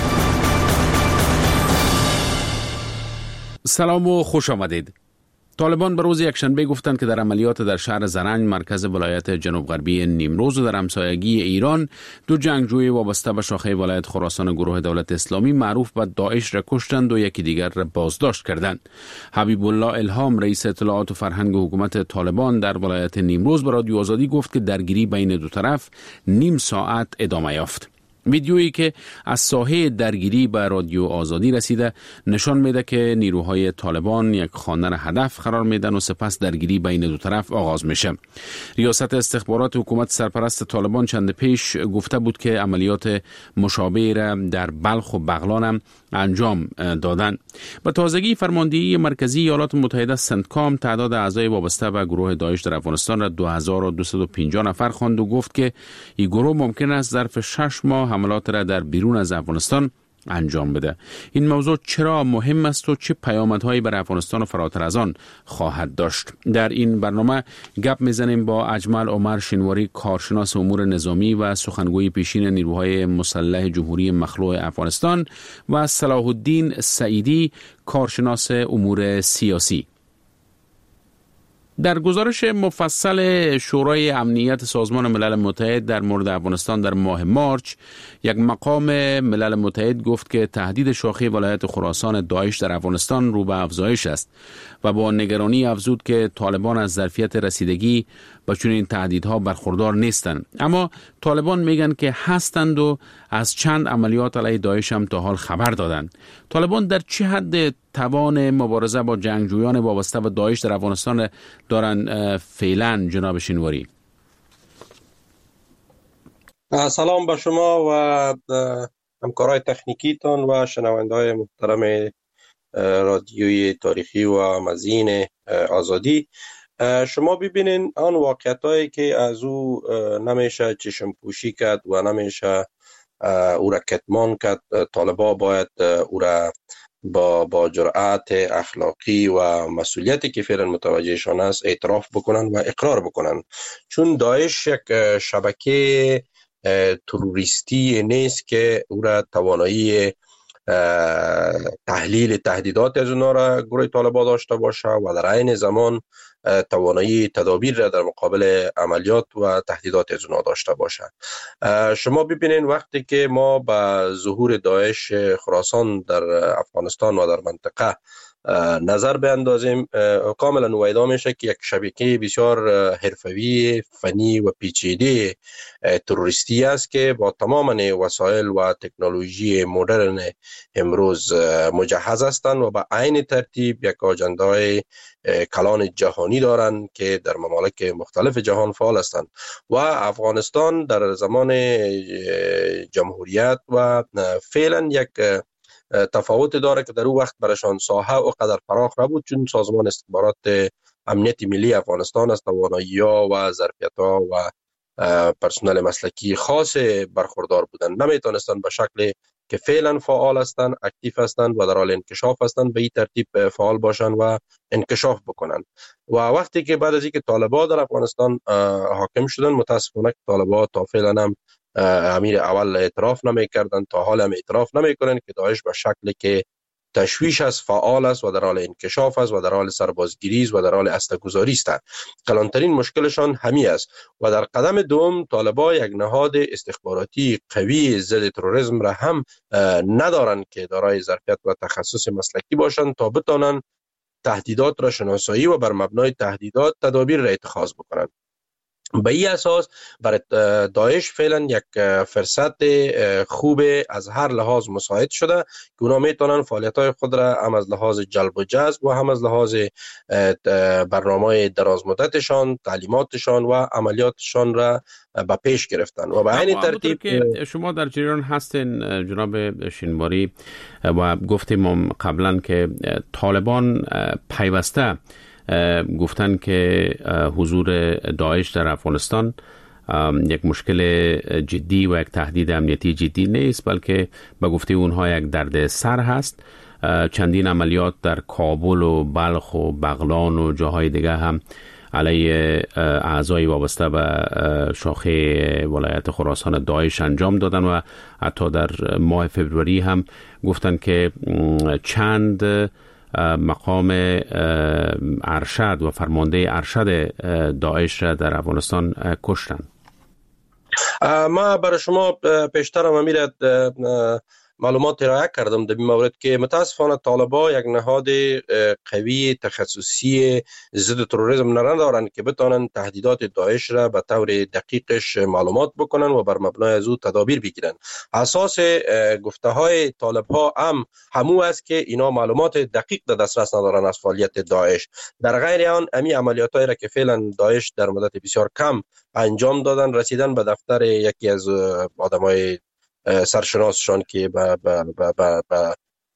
سلام و خوش آمدید. طالبان به روز یکشنبه گفتند که در عملیات در شهر زرنج مرکز ولایت جنوب غربی نیمروز و در همسایگی ایران دو جنگجوی وابسته به شاخه ولایت خراسان گروه دولت اسلامی معروف به داعش را کشتند و یکی دیگر را بازداشت کردند. حبیب الله الهام رئیس اطلاعات و فرهنگ حکومت طالبان در ولایت نیمروز به رادیو آزادی گفت که درگیری بین دو طرف نیم ساعت ادامه یافت. ویدیویی که از ساحه درگیری به رادیو آزادی رسیده نشان میده که نیروهای طالبان یک خانه را هدف قرار میدن و سپس درگیری بین دو طرف آغاز میشه. ریاست استخبارات حکومت سرپرست طالبان چند پیش گفته بود که عملیات مشابه را در بلخ و بغلان هم انجام دادن. به تازگی فرماندهی مرکزی ایالات متحده سنتکام تعداد اعضای وابسته به گروه داعش در افغانستان را دو هزار و دویست و پنجاه نفر خواند و گفت که این گروه ممکن است ظرف شش ماه حملات را در بیرون از افغانستان انجام بده. این موضوع چرا مهم است و چه پیامدهایی برای افغانستان و فراتر از آن خواهد داشت؟ در این برنامه گپ میزنیم با اجمل عمر شینواری، کارشناس امور نظامی و سخنگوی پیشین نیروهای مسلح جمهوری مخلوع افغانستان، و صلاح الدین سعیدی، کارشناس امور سیاسی. در گزارش مفصل شورای امنیت سازمان ملل متحد در مورد افغانستان در ماه مارچ، یک مقام ملل متحد گفت که تهدید شاخه ولایت خراسان داعش در افغانستان رو به افزایش است و با نگرانی افزود که طالبان از ظرفیت رسیدگی با چنین تهدیدها برخوردار نیستند. اما طالبان میگن که هستند و از چند عملیات علیه داعش هم تا حال خبر دادند. طالبان در چه حد توان مبارزه با جنگجویان وابسته به داعش در افغانستان دارن فعلا، جناب شینواری؟ سلام به شما و همکارای تکنیکیتان و شنونده‌های محترم رادیوی تاریخی و مزین آزادی. شما ببینین آن واقعیتایی که از او نمیشه چشم پوشی کرد و نمیشه او را کتمان کرد. طالبا باید او را با با جرأت اخلاقی و مسئولیتی که فعلا متوجهشان است اعتراف بکنن و اقرار بکنن، چون داعش یک شبکه تروریستی نیست که او را توانایی تحلیل تهدیدات از اونا را گروه طالبان داشته باشه و در عین زمان توانایی تدابیر را در مقابل عملیات و تهدیدات از اونا داشته باشه. شما ببینید وقتی که ما به ظهور داعش خراسان در افغانستان و در منطقه نظر بیندازیم، کاملا نویدا میشه که یک شبکه بسیار حرفوی، فنی و پیچیده تروریستی است که با تمام وسایل و تکنولوژی مدرن امروز مجهز هستند و به عین ترتیب یک آجنده کلان جهانی دارند که در ممالک مختلف جهان فعال هستند و افغانستان در زمان جمهوریت و فعلا یک تفاوت داره که در اون وقت برشان ساحه و قدر فراخ نبود، چون سازمان استخبارات امنیت ملی افغانستان از توانایی‌ها و ظرفیت‌ها و پرسنل مسلکی خاص برخوردار بودند. نمیتونستند به شکل که فعلا فعال هستند، اکتیو هستند و در حال انکشاف هستند به این ترتیب فعال باشند و انکشاف بکنند. و وقتی که بعد از اینکه طالبان در افغانستان حاکم شدند، متاسفانه طالبان تا فعلا هم امیر اول اعتراف نمی کردن، تا حال هم اعتراف نمی کنن که داعش به شکلی که تشویش است، فعال است و در حال انکشاف است و در حال سربازگیری است و در حال اسلحه‌گذاری است. کلانترین مشکلشان همی است. و در قدم دوم طالبان یک نهاد استخباراتی قوی ضد تروریسم را هم ندارند که دارای ظرفیت و تخصص مسلکی باشند تا بتوانند تهدیدات را شناسایی و بر مبنای تهدیدات تدابیر را اتخاذ بکنند. به این اساس برای داعش فعلا یک فرصت خوب از هر لحاظ مساعد شده که اونا میتونن فعالیت‌های خود را هم از لحاظ جلب و جذب و هم از لحاظ برنامه دراز مدتشان، تعلیماتشان و عملیاتشان را به پیش گرفتن. و به عین ترتیب که شما در جریان هستین جناب شینواری و گفتیم قبلا که طالبان پیوسته گفتن که حضور داعش در افغانستان یک مشکل جدی و یک تهدید امنیتی جدی نیست، بلکه به گفته اونها یک درد سر هست. چندین عملیات در کابل و بلخ و بغلان و جاهای دیگه هم علیه اعضای وابسته به شاخه ولایت خراسان داعش انجام دادن و حتی در ماه فوریه هم گفتن که چند مقام ارشد و فرمانده ارشد داعش را در افغانستان کشتن. ما برای شما پیشترم امیر معلومات ارائه کردم در این مورد که متاسفانه طالبان یک نهاد قوی تخصصی ضد تروریسم ندارند که بتوانند تهدیدات داعش را به طور دقیقش معلومات بکنن و بر مبنای از او تدابیر بگیرن. اساس گفته های طالبها هم همو است که اینا معلومات دقیق در دسترس ندارن از فعالیت داعش. در غیر آن امی عملیاتایی را که فعلا داعش در مدت بسیار کم انجام دادن، رسیدن به دفتر یکی از آدمای سرشناسشان که با با با با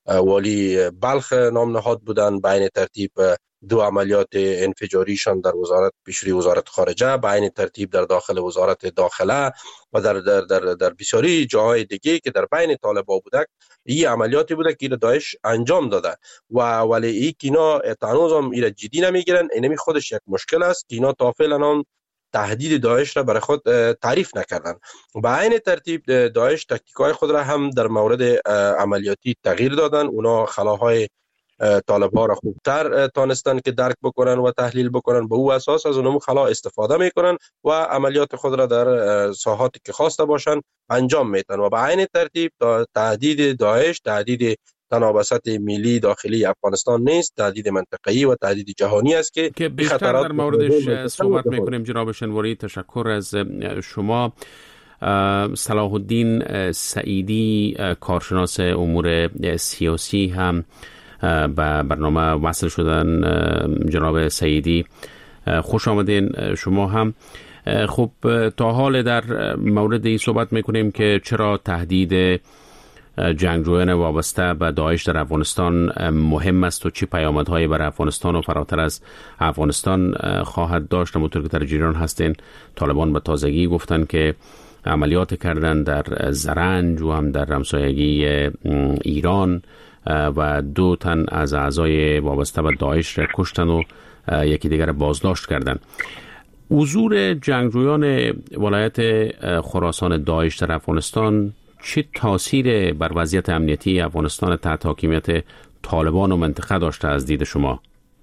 والی بلخ نام نهاد بودند. به این ترتیب دو عملیات انفجاریشان در وزارت پیشروی وزارت خارجه، به این ترتیب در داخل وزارت داخله و در در در, در بسیاری جاهای دیگه که در بین طالبان بودک، این عملیاتی بوده که داعش انجام داده و ولی این که اینا هنوز هم اینا جدی نمیگیرن. اینمی خودش یک مشکل است که اینا تا فعلا تهدید داعش را برای خود تعریف نکردن. به این ترتیب داعش تاکتیک‌های خود را هم در مورد عملیاتی تغییر دادن. اونا خلاهای طالب‌ها را خوبتر تانستن که درک بکنن و تحلیل بکنن، به او اساس از اونم خلا استفاده میکنن و عملیات خود را در ساحاتی که خواسته باشن انجام میدن و به این ترتیب تهدید داعش تهدید تنابسط ملی داخلی افغانستان نیست، تهدید منطقه‌ای و تهدید جهانی است که که بیشتر در موردش صحبت میکنیم. جناب شنواری، تشکر از شما. صلاح الدین سعیدی، کارشناس امور سیاسی، هم به برنامه وصل شدن. جناب سعیدی خوش آمدین شما هم. خب تا حال در مورد این صحبت میکنیم که چرا تهدید جنگجویان وابسته به داعش در افغانستان مهم است و چی پیامدهایی برای افغانستان و فراتر از افغانستان خواهد داشت. همونطور که در جریان هستین، طالبان به تازگی گفتن که عملیات کردن در زرنج و هم در همسایگی ایران و دو تن از اعضای وابسته به داعش را کشتن و یکی دیگر بازداشت کردن. حضور جنگجویان ولایت خراسان داعش در افغانستان چه تاثیر بر وضعیت امنیتی افغانستان تحت حاکمیت طالبان و منطقه داشته از دید شما؟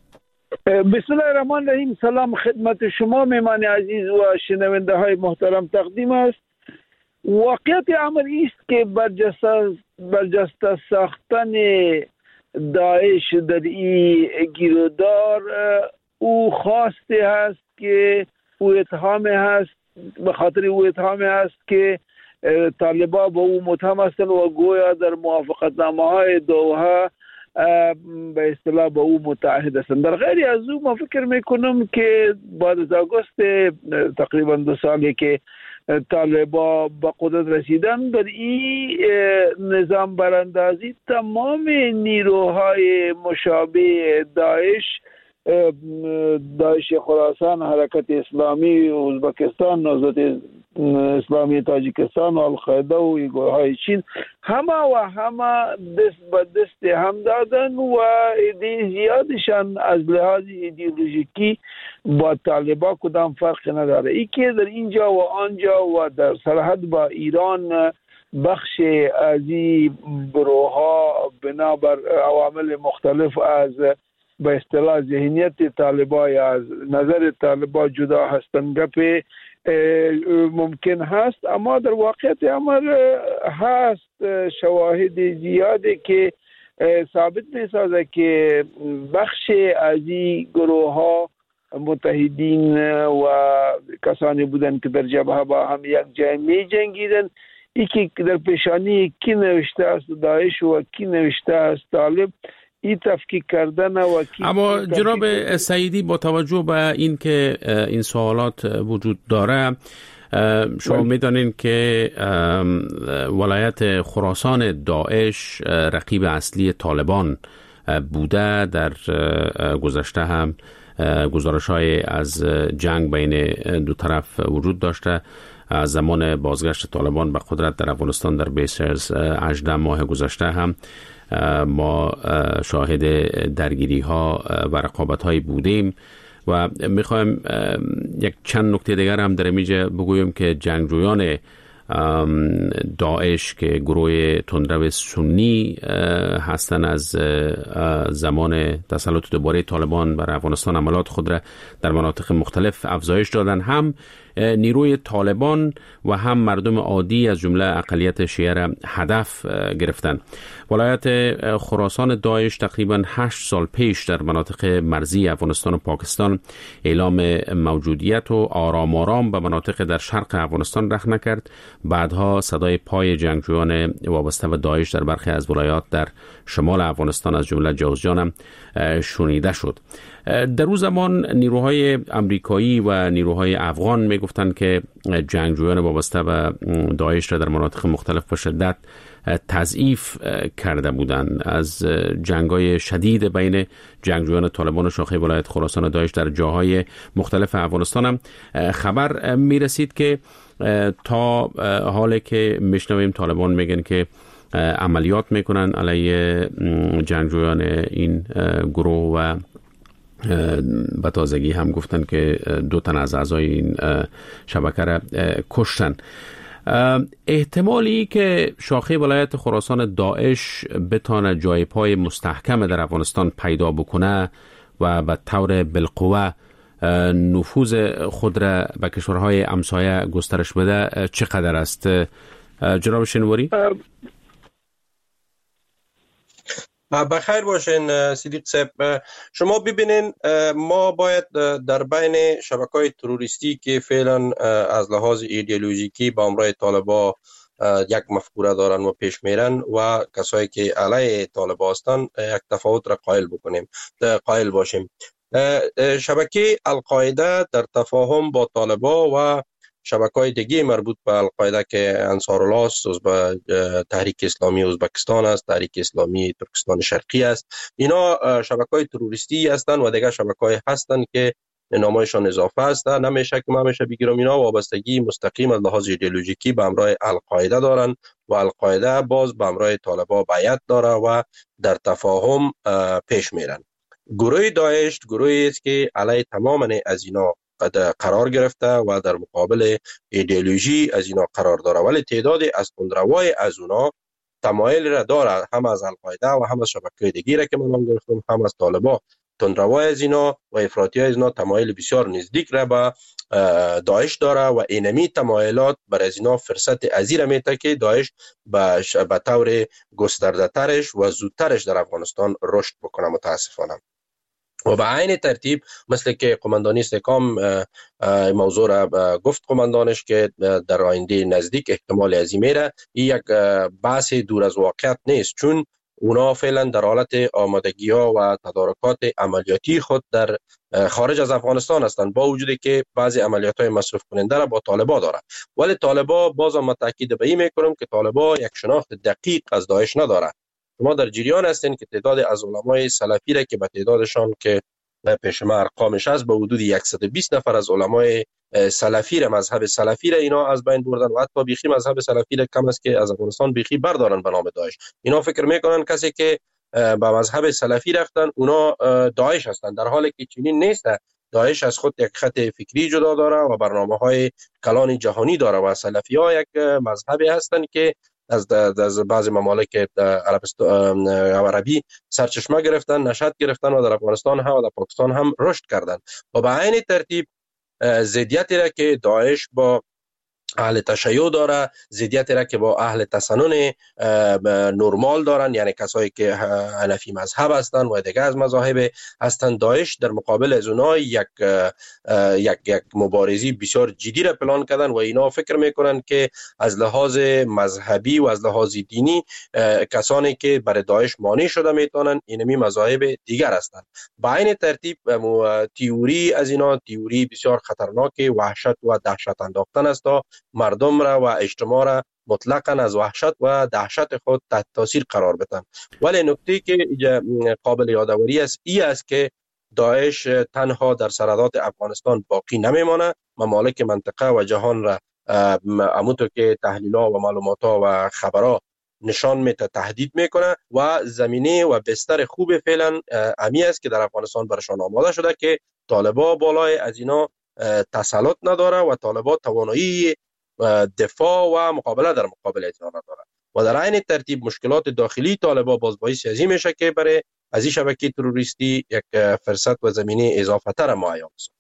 بسم الله الرحمن الرحیم. سلام خدمت شما مهمان عزیز و شنونده های محترم تقدیم است. واقعیت امر است که برجسته برجسته ساختن داعش در این گیرودار او خواسته است که او اتهام هست، به خاطر او اتهام هست که طالبان با او متهم هستند و گویا در موافقتنامه های دوحه به اصطلاح با او متعهد هستند. در غیر از او ما فکر میکنم که بعد از آگوست تقریبا دو سالی که طالبان به قدرت رسیدن، در این نظام براندازی تمام نیروهای مشابه داعش، داعش خراسان، حرکت اسلامی ازبکستان، نهضت اسلامی تاجیکستان و القاعده و گروه های چین، همه و همه دست به دست هم دادن و ایده زیادشان از لحاظ ایدئولوژیکی با طالبان کدام فرق نداره. ای که در اینجا و آنجا و در سرحد با ایران بخش از این گروه ها بنابر عوامل مختلف از به اصطلاح ذهنیت طالبان یا از نظر طالبان جدا هستند گپ ممکن هست، اما در واقعیت امر هست شواهد زیاده که ثابت می‌سازه که بخش از این گروه ها متحدین و کسانی بودند که در جبهه با هم یک جای می جنگیدن. ای که در پیشانی کی نوشته است داعش و کی نوشته است طالب، این تفکیک کردن و کی. اما جناب سعیدی، با توجه به این که این سوالات وجود داره، شما میدانین که ولایت خراسان داعش رقیب اصلی طالبان بوده. در گذشته هم گزارش‌های از جنگ بین دو طرف وجود داشته. از زمان بازگشت طالبان به قدرت در افغانستان در بیش از هجده ماه گذشته هم ما شاهد درگیری ها و رقابت های بودیم و میخوایم یک چند نکته دیگر هم در اینجا بگویم که جنگجویان داعش که گروه تندرو سنی هستند از زمان تسلط دوباره طالبان بر افغانستان عملات خود را در مناطق مختلف افزایش دادن. هم نیروی طالبان و هم مردم عادی از جمله اقلیت شیعه را هدف گرفتن. ولایت خراسان داعش تقریبا هشت سال پیش در مناطق مرزی افغانستان و پاکستان اعلام موجودیت و آرام آرام به مناطق در شرق افغانستان رخ نکرد. بعدها صدای پای جنگجویان وابسته به داعش در برخی از ولایات در شمال افغانستان از جمله جوزجان هم شنیده شد. در اون زمان نیروهای امریکایی و نیروهای افغان می گفتند که جنگجویان وابسته به داعش را در مناطق مختلف به شدت تضعیف کرده بودند. از جنگ‌های شدید بین جنگجویان طالبان و شاخه ولایت خراسان داعش در جاهای مختلف افغانستان هم خبر میرسید که تا حالی که میشنویم طالبان میگن که عملیات میکنن علیه جنگجویان این گروه و به تازگی هم گفتن که دو تن از اعضای این شبکه را کشتن. احتمالی که شاخه ولایت خراسان داعش بتانه جای پای مستحکم در افغانستان پیدا بکنه و به طور بالقوه نفوذ خود را به کشورهای همسایه گسترش بده چقدر است جناب شنواری؟ بخیر باشین صدیق صاحب. شما ببینین ما باید در بین شبکه‌های تروریستی که فعلا از لحاظ ایدئولوژیکی با همراه طالبان یک مفکوره دارن و پیش میرن و کسایی که علیه طالبان هستن یک تفاوت را قائل بکنیم قائل باشیم. شبکه القاعده در تفاهم با طالبان و شبکه‌های دیگه مربوط به القاعده که انصارالله است، به تحریک اسلامی ازبکستان است، تحریک اسلامی ترکستان شرقی است، اینا شبکه‌های تروریستی هستند و دیگه شبکه‌های هستند که نامایشان اضافه است. نمیشه که ما همیشه بگیرم اینا وابستگی مستقیم از لحاظ ایدئولوژیکی به همراه القاعده دارن و القاعده باز به همراه طالبان بیعت داره و در تفاهم پیش میرن. گروه داعش گروهی است که علیه تمام از اینا قرار گرفته و در مقابل ایدئولوژی از اینا قرار داره، ولی تعدادی از تندروای از اونا تمایل را داره، هم از القاعده و هم از شبکه‌های دیگه را که من گفتم، هم از طالبان. تندروای از اینا و افراطی از اینا تمایل بسیار نزدیک را به داعش داره و اینمی تمایلات بر از اینا فرصت ازیره میته که داعش به طور گسترده ترش و زودترش در افغانستان رشد بکنه. متاسفانه و به عین ترتیب مثل که قماندانی استحکام موضوع را گفت قماندانش که در آینده نزدیک احتمال ازی میره، این یک بحث دور از واقعیت نیست، چون اونا فعلا در حالت آمادگی ها و تدارکات عملیاتی خود در خارج از افغانستان هستند، با وجودی که بعضی عملیات های مصرف کننده را با طالبان داره. ولی طالبان باز هم تاکید به این میکنم که طالبان یک شناخت دقیق از داعش نداره. ما در جریان هستین که تعداد از علمای سلفی را که به تعدادشان که پیش ما ارقامش هست به حدود صد و بیست نفر از علمای سلفی را، مذهب سلفی را اینا از بین بردن و حتی بیخی مذهب سلفی را کم است که از افغانستان بیخی بردارن به نام داعش. اینا فکر میکنن کسی که به مذهب سلفی رفتن اونا داعش هستند، در حالی که چنین نیست. داعش از خود یک خط فکری جدا داره و برنامه‌های کلان جهانی داره و سلفی ها یک مذهبی هستند که از از بعض ممالک عربستان عربی سرچشمه گرفتن، نشأت گرفتن و در افغانستان هم و در پاکستان هم رشد کردن. و به عین ترتیب ضدیتی را که داعش با اهل تشیع داره، ضدیتی را که با اهل تسنن نرمال دارن، یعنی کسایی که حنفی مذهب هستند و دیگه از مذاهب هستند، داعش در مقابل از اونها یک یک یک مبارزی بسیار جدی را پلان کردن و اینا فکر میکنن که از لحاظ مذهبی و از لحاظ دینی کسانی که برای داعش مانع شده میتونن اینمی مذاهب دیگر هستند. با این ترتیب تئوری از اینا تئوری بسیار خطرناک وحشت و دهشت انداختن است تا مردم را و اجتماع را مطلقاً از وحشت و دهشت خود تحت تاثیر قرار بدن. ولی نکته که قابل یادآوری است این است که داعش تنها در سرحدات افغانستان باقی نمیمانه، ممالک منطقه و جهان را همونطور که تحلیل‌ها و معلومات‌ها و خبرها نشان میده تهدید میکنه و زمینه و بستر خوب فعلا امی است که در افغانستان برشان آماده شده که طالبان بالای از اینا تسلط نداره و طالبان توانایی دفاع و مقابله در مقابل اینا نداره و در عین ترتیب مشکلات داخلی طالبان باز باعث ازی میشه که برای از این شبکه تروریستی یک فرصت و زمینه اضافه تر معین است.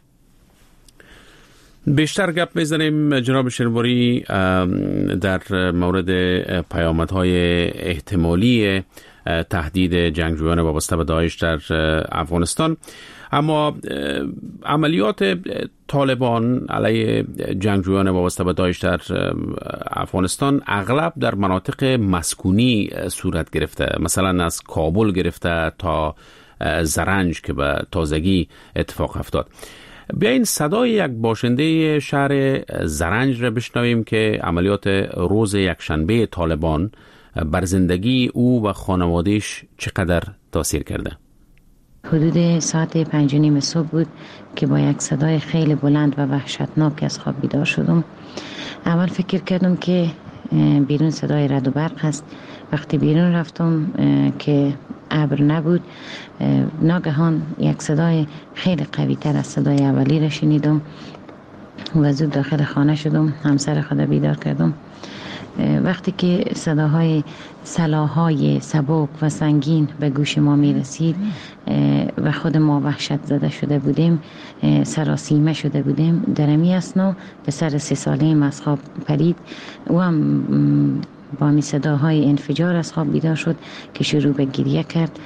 بیشتر گپ میزنیم جناب شنواری در مورد پیامدهای احتمالی تهدید جنگجویان وابسته به داعش در افغانستان، اما عملیات طالبان علیه جنگجویان وابسته به داعش در افغانستان اغلب در مناطق مسکونی صورت گرفته، مثلا از کابل گرفته تا زرنج که به تازگی اتفاق افتاد. بیاین صدای یک باشنده شهر زرنج را بشنویم که عملیات روز یکشنبه طالبان بر زندگی او و خانوادهش چقدر تاثیر کرده. حدود ساعت پنج و نیم صبح بود که با یک صدای خیلی بلند و وحشتناک از خواب بیدار شدم. اول فکر کردم که بیرون صدای رعد و برق هست. وقتی بیرون رفتم که ابر نبود، ناگهان یک صدای خیلی قوی تر از صدای اولی را شنیدم و زود داخل خانه شدم. همسر خود بیدار کردم. وقتی که صداهای سلاح‌های سبک و سنگین به گوش ما می رسید و خود ما وحشت زده شده بودیم، سراسیمه شده بودیم، درمی اسنا پسر سه ساله از خواب پرید و هم با می صداهای انفجار از خواب بیدار شد که شروع به گریه کرد.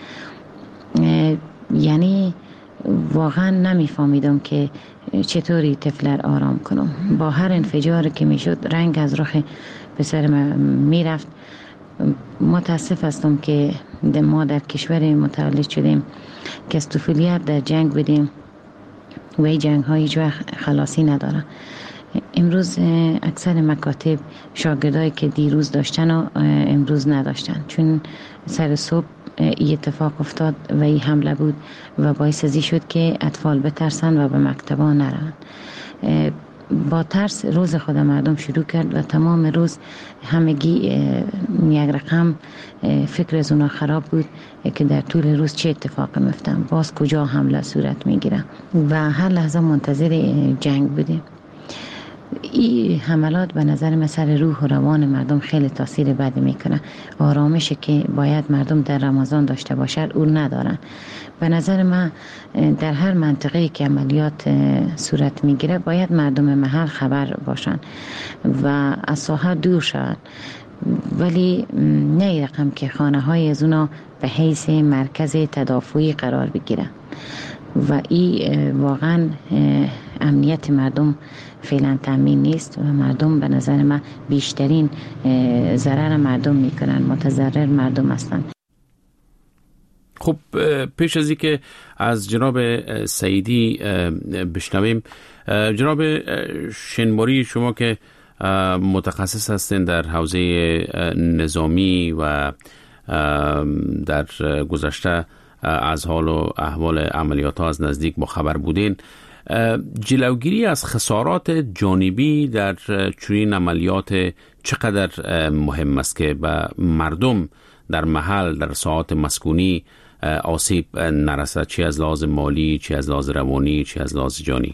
یعنی واقعا نمی فهمیدم که چطوری طفل آرام کنم. با هر انفجار که می شد رنگ از رخ پسر می رفت. متاسف هستم که ما در کشور متولد شدیم که از طفولیت در جنگ بودیم و این جنگ ها هیچ وقت خلاصی نداره. امروز اکثر مکاتب شاگردایی که دیروز داشتن و امروز نداشتن، چون سر صبح این اتفاق افتاد و این حمله بود و باعث ازی شد که اطفال بترسن و به مکتبا نرن. با ترس روز خود مردم شروع کرد و تمام روز همگی یک رقم فکر از اونا خراب بود که در طول روز چه اتفاق میفتن، باز کجا حمله صورت میگیره و هر لحظه منتظر جنگ بودیم. این حملات به نظر من سر روح و روان مردم خیلی تاثیر بد میکنه. آرامشی که باید مردم در رمضان داشته باشد اون ندارن. به نظر من در هر منطقه‌ای که عملیات صورت میگیره باید مردم محل خبر باشن و از ساحه دور شن، ولی نه رقم که خانه های از اونا به حیث مرکز تدافعی قرار بگیره و این واقعا امنیت مردم فعلا تامین نیست و مردم به نظر من بیشترین ضرر مردم میکنن، متضرر مردم هستن. خب پیش از اینکه از جناب سعیدی بشنویم، جناب شنبوری، شما که متخصص هستین در حوزه نظامی و در گذشته از حال و احوال عملیات ها از نزدیک با خبر بودین، جلوگیری از خسارات جانبی در چنین عملیات چقدر مهم است که به مردم در محل در ساعات مسکونی آسیب نرسد، چی از لحاظ مالی، چی از لحاظ روانی، چی از لحاظ جانی؟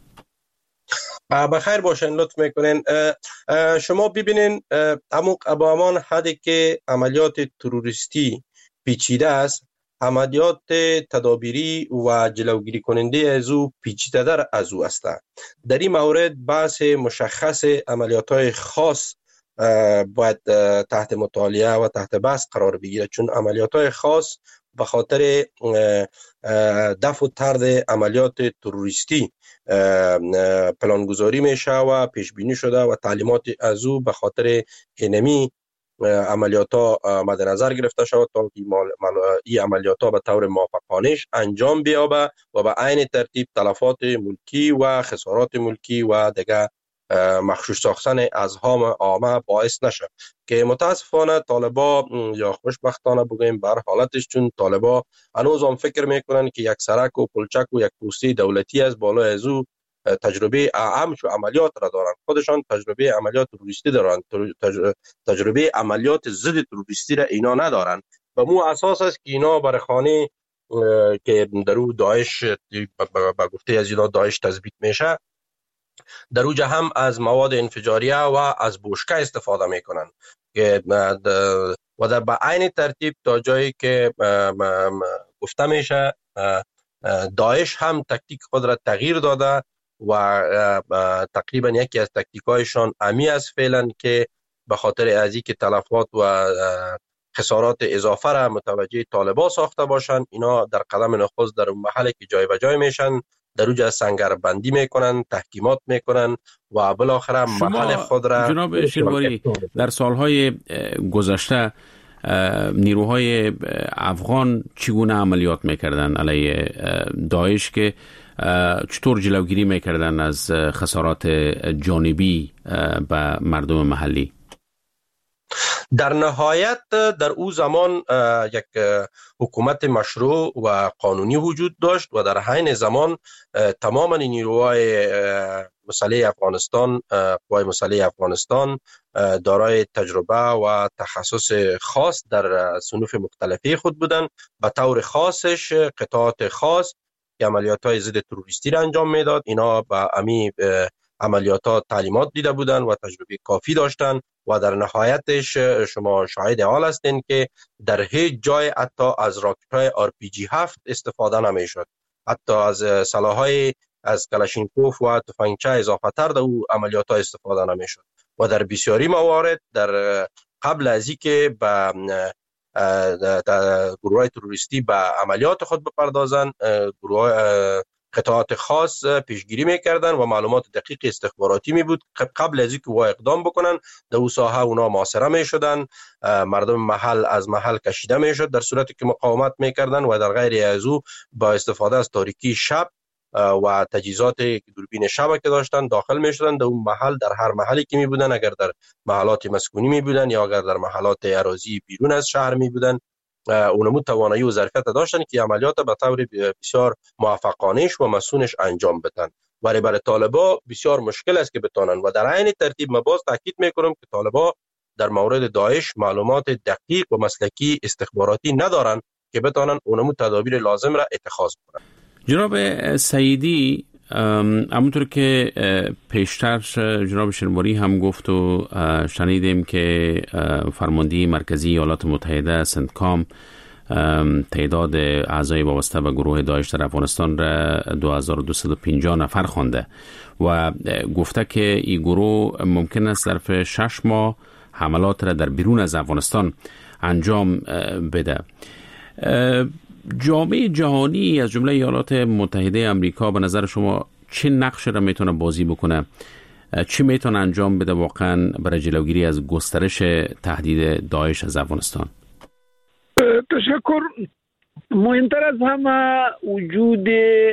بخیر باشین، لطف میکنین. شما ببینین با همان حدی که عملیات تروریستی پیچیده است، عملیات تدابیری و جلوگیری کننده از او پیچیده در از او است. در این مورد بحث مشخص عملیات های خاص باید تحت مطالعه و تحت بحث قرار بگیره، چون عملیات های خاص به خاطر دفع و طرد عملیات تروریستی پلانگذاری میشه و پیش بینی شده و تعلیمات از او به خاطر اینمی عملیات ها مد نظر گرفته شود تا این عملیات ها به طور موفقانش انجام بیابه و به عین ترتیب تلفات ملکی و خسارات ملکی و دیگه مخشوش ساختن ازهام عامه باعث نشه، که متاسفانه طالبا یا خوشبختانه بگویم بر حالتش، چون طالبا هنوز هم فکر میکنن که یک سرک و پلچک و یک پوسته دولتی از بالا از او تجربه همچو عملیات را دارن، خودشان تجربه عملیات تروریستی دارن، تجربه عملیات ضد تروریستی را اینا ندارن. و مو اساس است که اینا بر خانه که درو داعش به گفته از اینا داعش تثبیت میشه، در اوجه هم از مواد انفجاریه و از بوشکه استفاده میکنن که و در به عین ترتیب تا جایی که گفته میشه داعش هم تکتیک خود را تغییر داده و تقریبا یکی از تکتیک هایشان امی است فعلا که به خاطر از اینکه تلفات و خسارات اضافه را متوجه طالبا ساخته باشند، اینا در قدم نخست در محل که جای به جای میشن در اوج سنگر بندی میکنن، تحکیمات میکنن و بالاخره محل خود را. جناب شنبوری، در سالهای گذشته نیروهای افغان چگونه عملیات میکردن علیه داعش که چطور جلوگیری میکردن از خسارات جانبی به مردم محلی؟ در نهایت در او زمان یک حکومت مشروع و قانونی وجود داشت و در حین زمان تمام نیروهای مسلح افغانستان، قوای مسلح افغانستان دارای تجربه و تخصص خاص در صنوف مختلفی خود بودند. به طور خاصش قطعات خاص که عملیات‌های ضد تروریستی را انجام میداد، اینا به امی عملیاتات تعلیمات دیده بودند و تجربه کافی داشتند و در نهایتش شما شاهد حال هستین که در هیچ جای حتی از راکت‌های آر پی جی هفت استفاده نمی‌شد، حتی از سلاح‌های از کلاشینکوف و تفنگچه اضافه تر در او عملیات‌ها استفاده نمی‌شد و در بسیاری موارد در قبل از اینکه به گروه‌های تروریستی به عملیات خود بپردازند، گروه قطعات خاص پیشگیری میکردن و معلومات دقیق استخباراتی می بود قبل از اینکه وا اقدام بکنن در اون ساحه اونا محاصره میشدن، مردم محل از محل کشیده میشد در صورتی که مقاومت میکردن و در غیر از او با استفاده از تاریکی شب و تجهیزات دوربین شب که داشتن داخل میشدن در اون محل. در هر محلی که می بودن، اگر در محلات مسکونی می بودن یا اگر در محلات اراضی بیرون از شهر می بودن، اونمو توانایی و ظرفیت داشتن که عملیات به طور بسیار موفقانه‌اش و مسئولش انجام بدن. ولی برای طالبا بسیار مشکل است که بتونن و در عین ترتیب من باز تاکید میکنم که طالبا در مورد داعش معلومات دقیق و مسلکی استخباراتی ندارن که بتونن اونمو تدابیر لازم را اتخاذ کنن. جناب سعیدی، همونطور که پیشتر جناب شنواری هم گفت و شنیدیم که فرماندهی مرکزی ایالات متحده سنتکام تعداد اعضای وابسته به گروه داعش در افغانستان را دو هزار و دویست و پنجاه نفر خوانده و گفته که این گروه ممکن است ظرف شش ماه حملات را در بیرون از افغانستان انجام بده. جامعه جهانی از جمله ایالات متحده آمریکا به نظر شما چه نقش را میتونه بازی بکنه؟ چی میتونه انجام بده واقعا برای جلوگیری از گسترش تهدید داعش از افغانستان؟ تشکر. مهمتر از همه وجود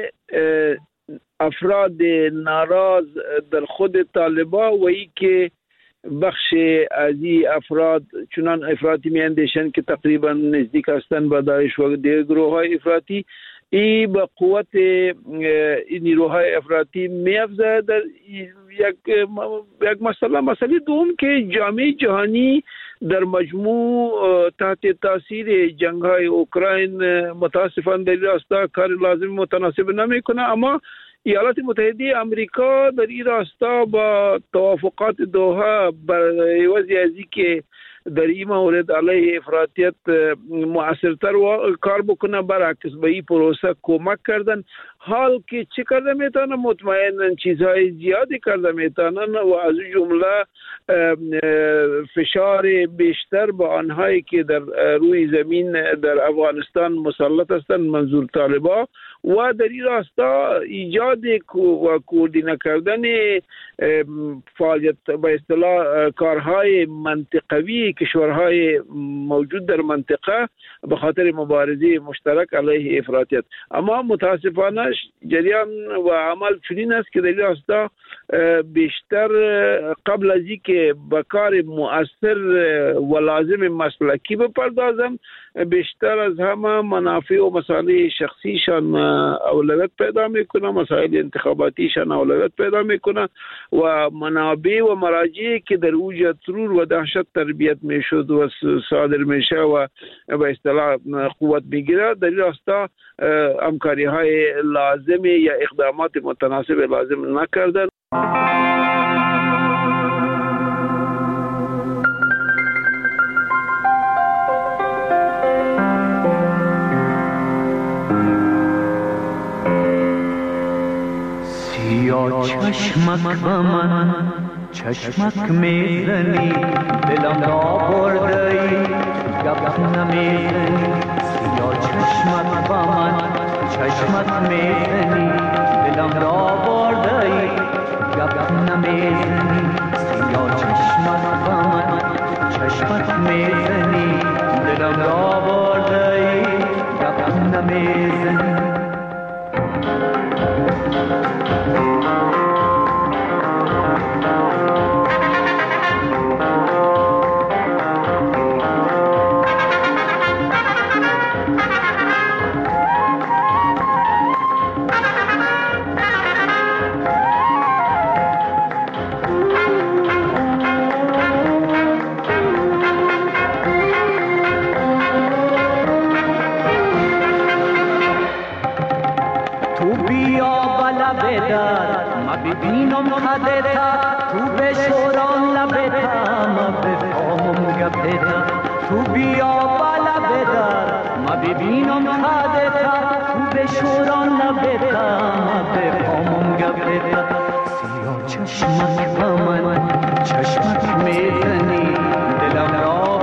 افراد ناراض در خود طالبان و ای که بخش از این افراد چنان افراطی می اندیشند که تقریبا نزدیک هستند به داعش و دیگر گروه های افراطی، ای به قوت نیروهای افراطی می افزه. در یک یک مسئله مسئله دوم که جامعه جهانی در مجموع تحت تاثیر جنگ های اوکراین متاسفانه در راستا کار لازم متناسب نمی کنه، اما ایالات متحده آمریکا در این راستا با توافقات دوحه برای وضع ازی که در این مورد علیه افراطیت مؤثرتر و کار بکنه، برعکس به این پروسه کمک کردن. حال که چه کرده میتونن؟ مطمئنن چیزهای زیادی کرده میتونن و از جمله فشار بیشتر به آنهایی که در روی زمین در افغانستان مسلط هستند، منظور طالبان، و در این راستا ایجاد و کوردینه کردن فعالیت به اصطلاح کارهای منطقوی کشورهای موجود در منطقه به خاطر مبارزه مشترک علیه افراطیت. اما متاسفانه جریان و عمل چنین است که در این راستا بیشتر قبل از اینکه به کار مؤثر و لازم مسلکی بپردازم، بیشتر از همه منافع و مسائل شخصیشان اولویت پیدا میکنه، مسائل انتخاباتیشان اولویت پیدا میکنه و منابع و مراجعی که در اوج ترور و دهشت تربیت میشد و صادر میشه و به اصطلاح قوت میگیره، در این راستا همکاری های لازم یا اقدامات متناسب لازم نکردن. یا چشمک به من چشمک میزنی، دلم را بردی گپ نمیزنی. یا چشمک به من چشمک میزنی، دلم را بردی گپ نمیزنی. یا چشمک به من چشمک میزنی، میزنی ببینم خدتا تو بشوران لبتا ما بفهمم گپتا تو بیا بالا بدار ما ببینم خدتا تو بشوران لبتا ما بفهمم گپتا سیاه چشمک با من چشمک میزنی دلم را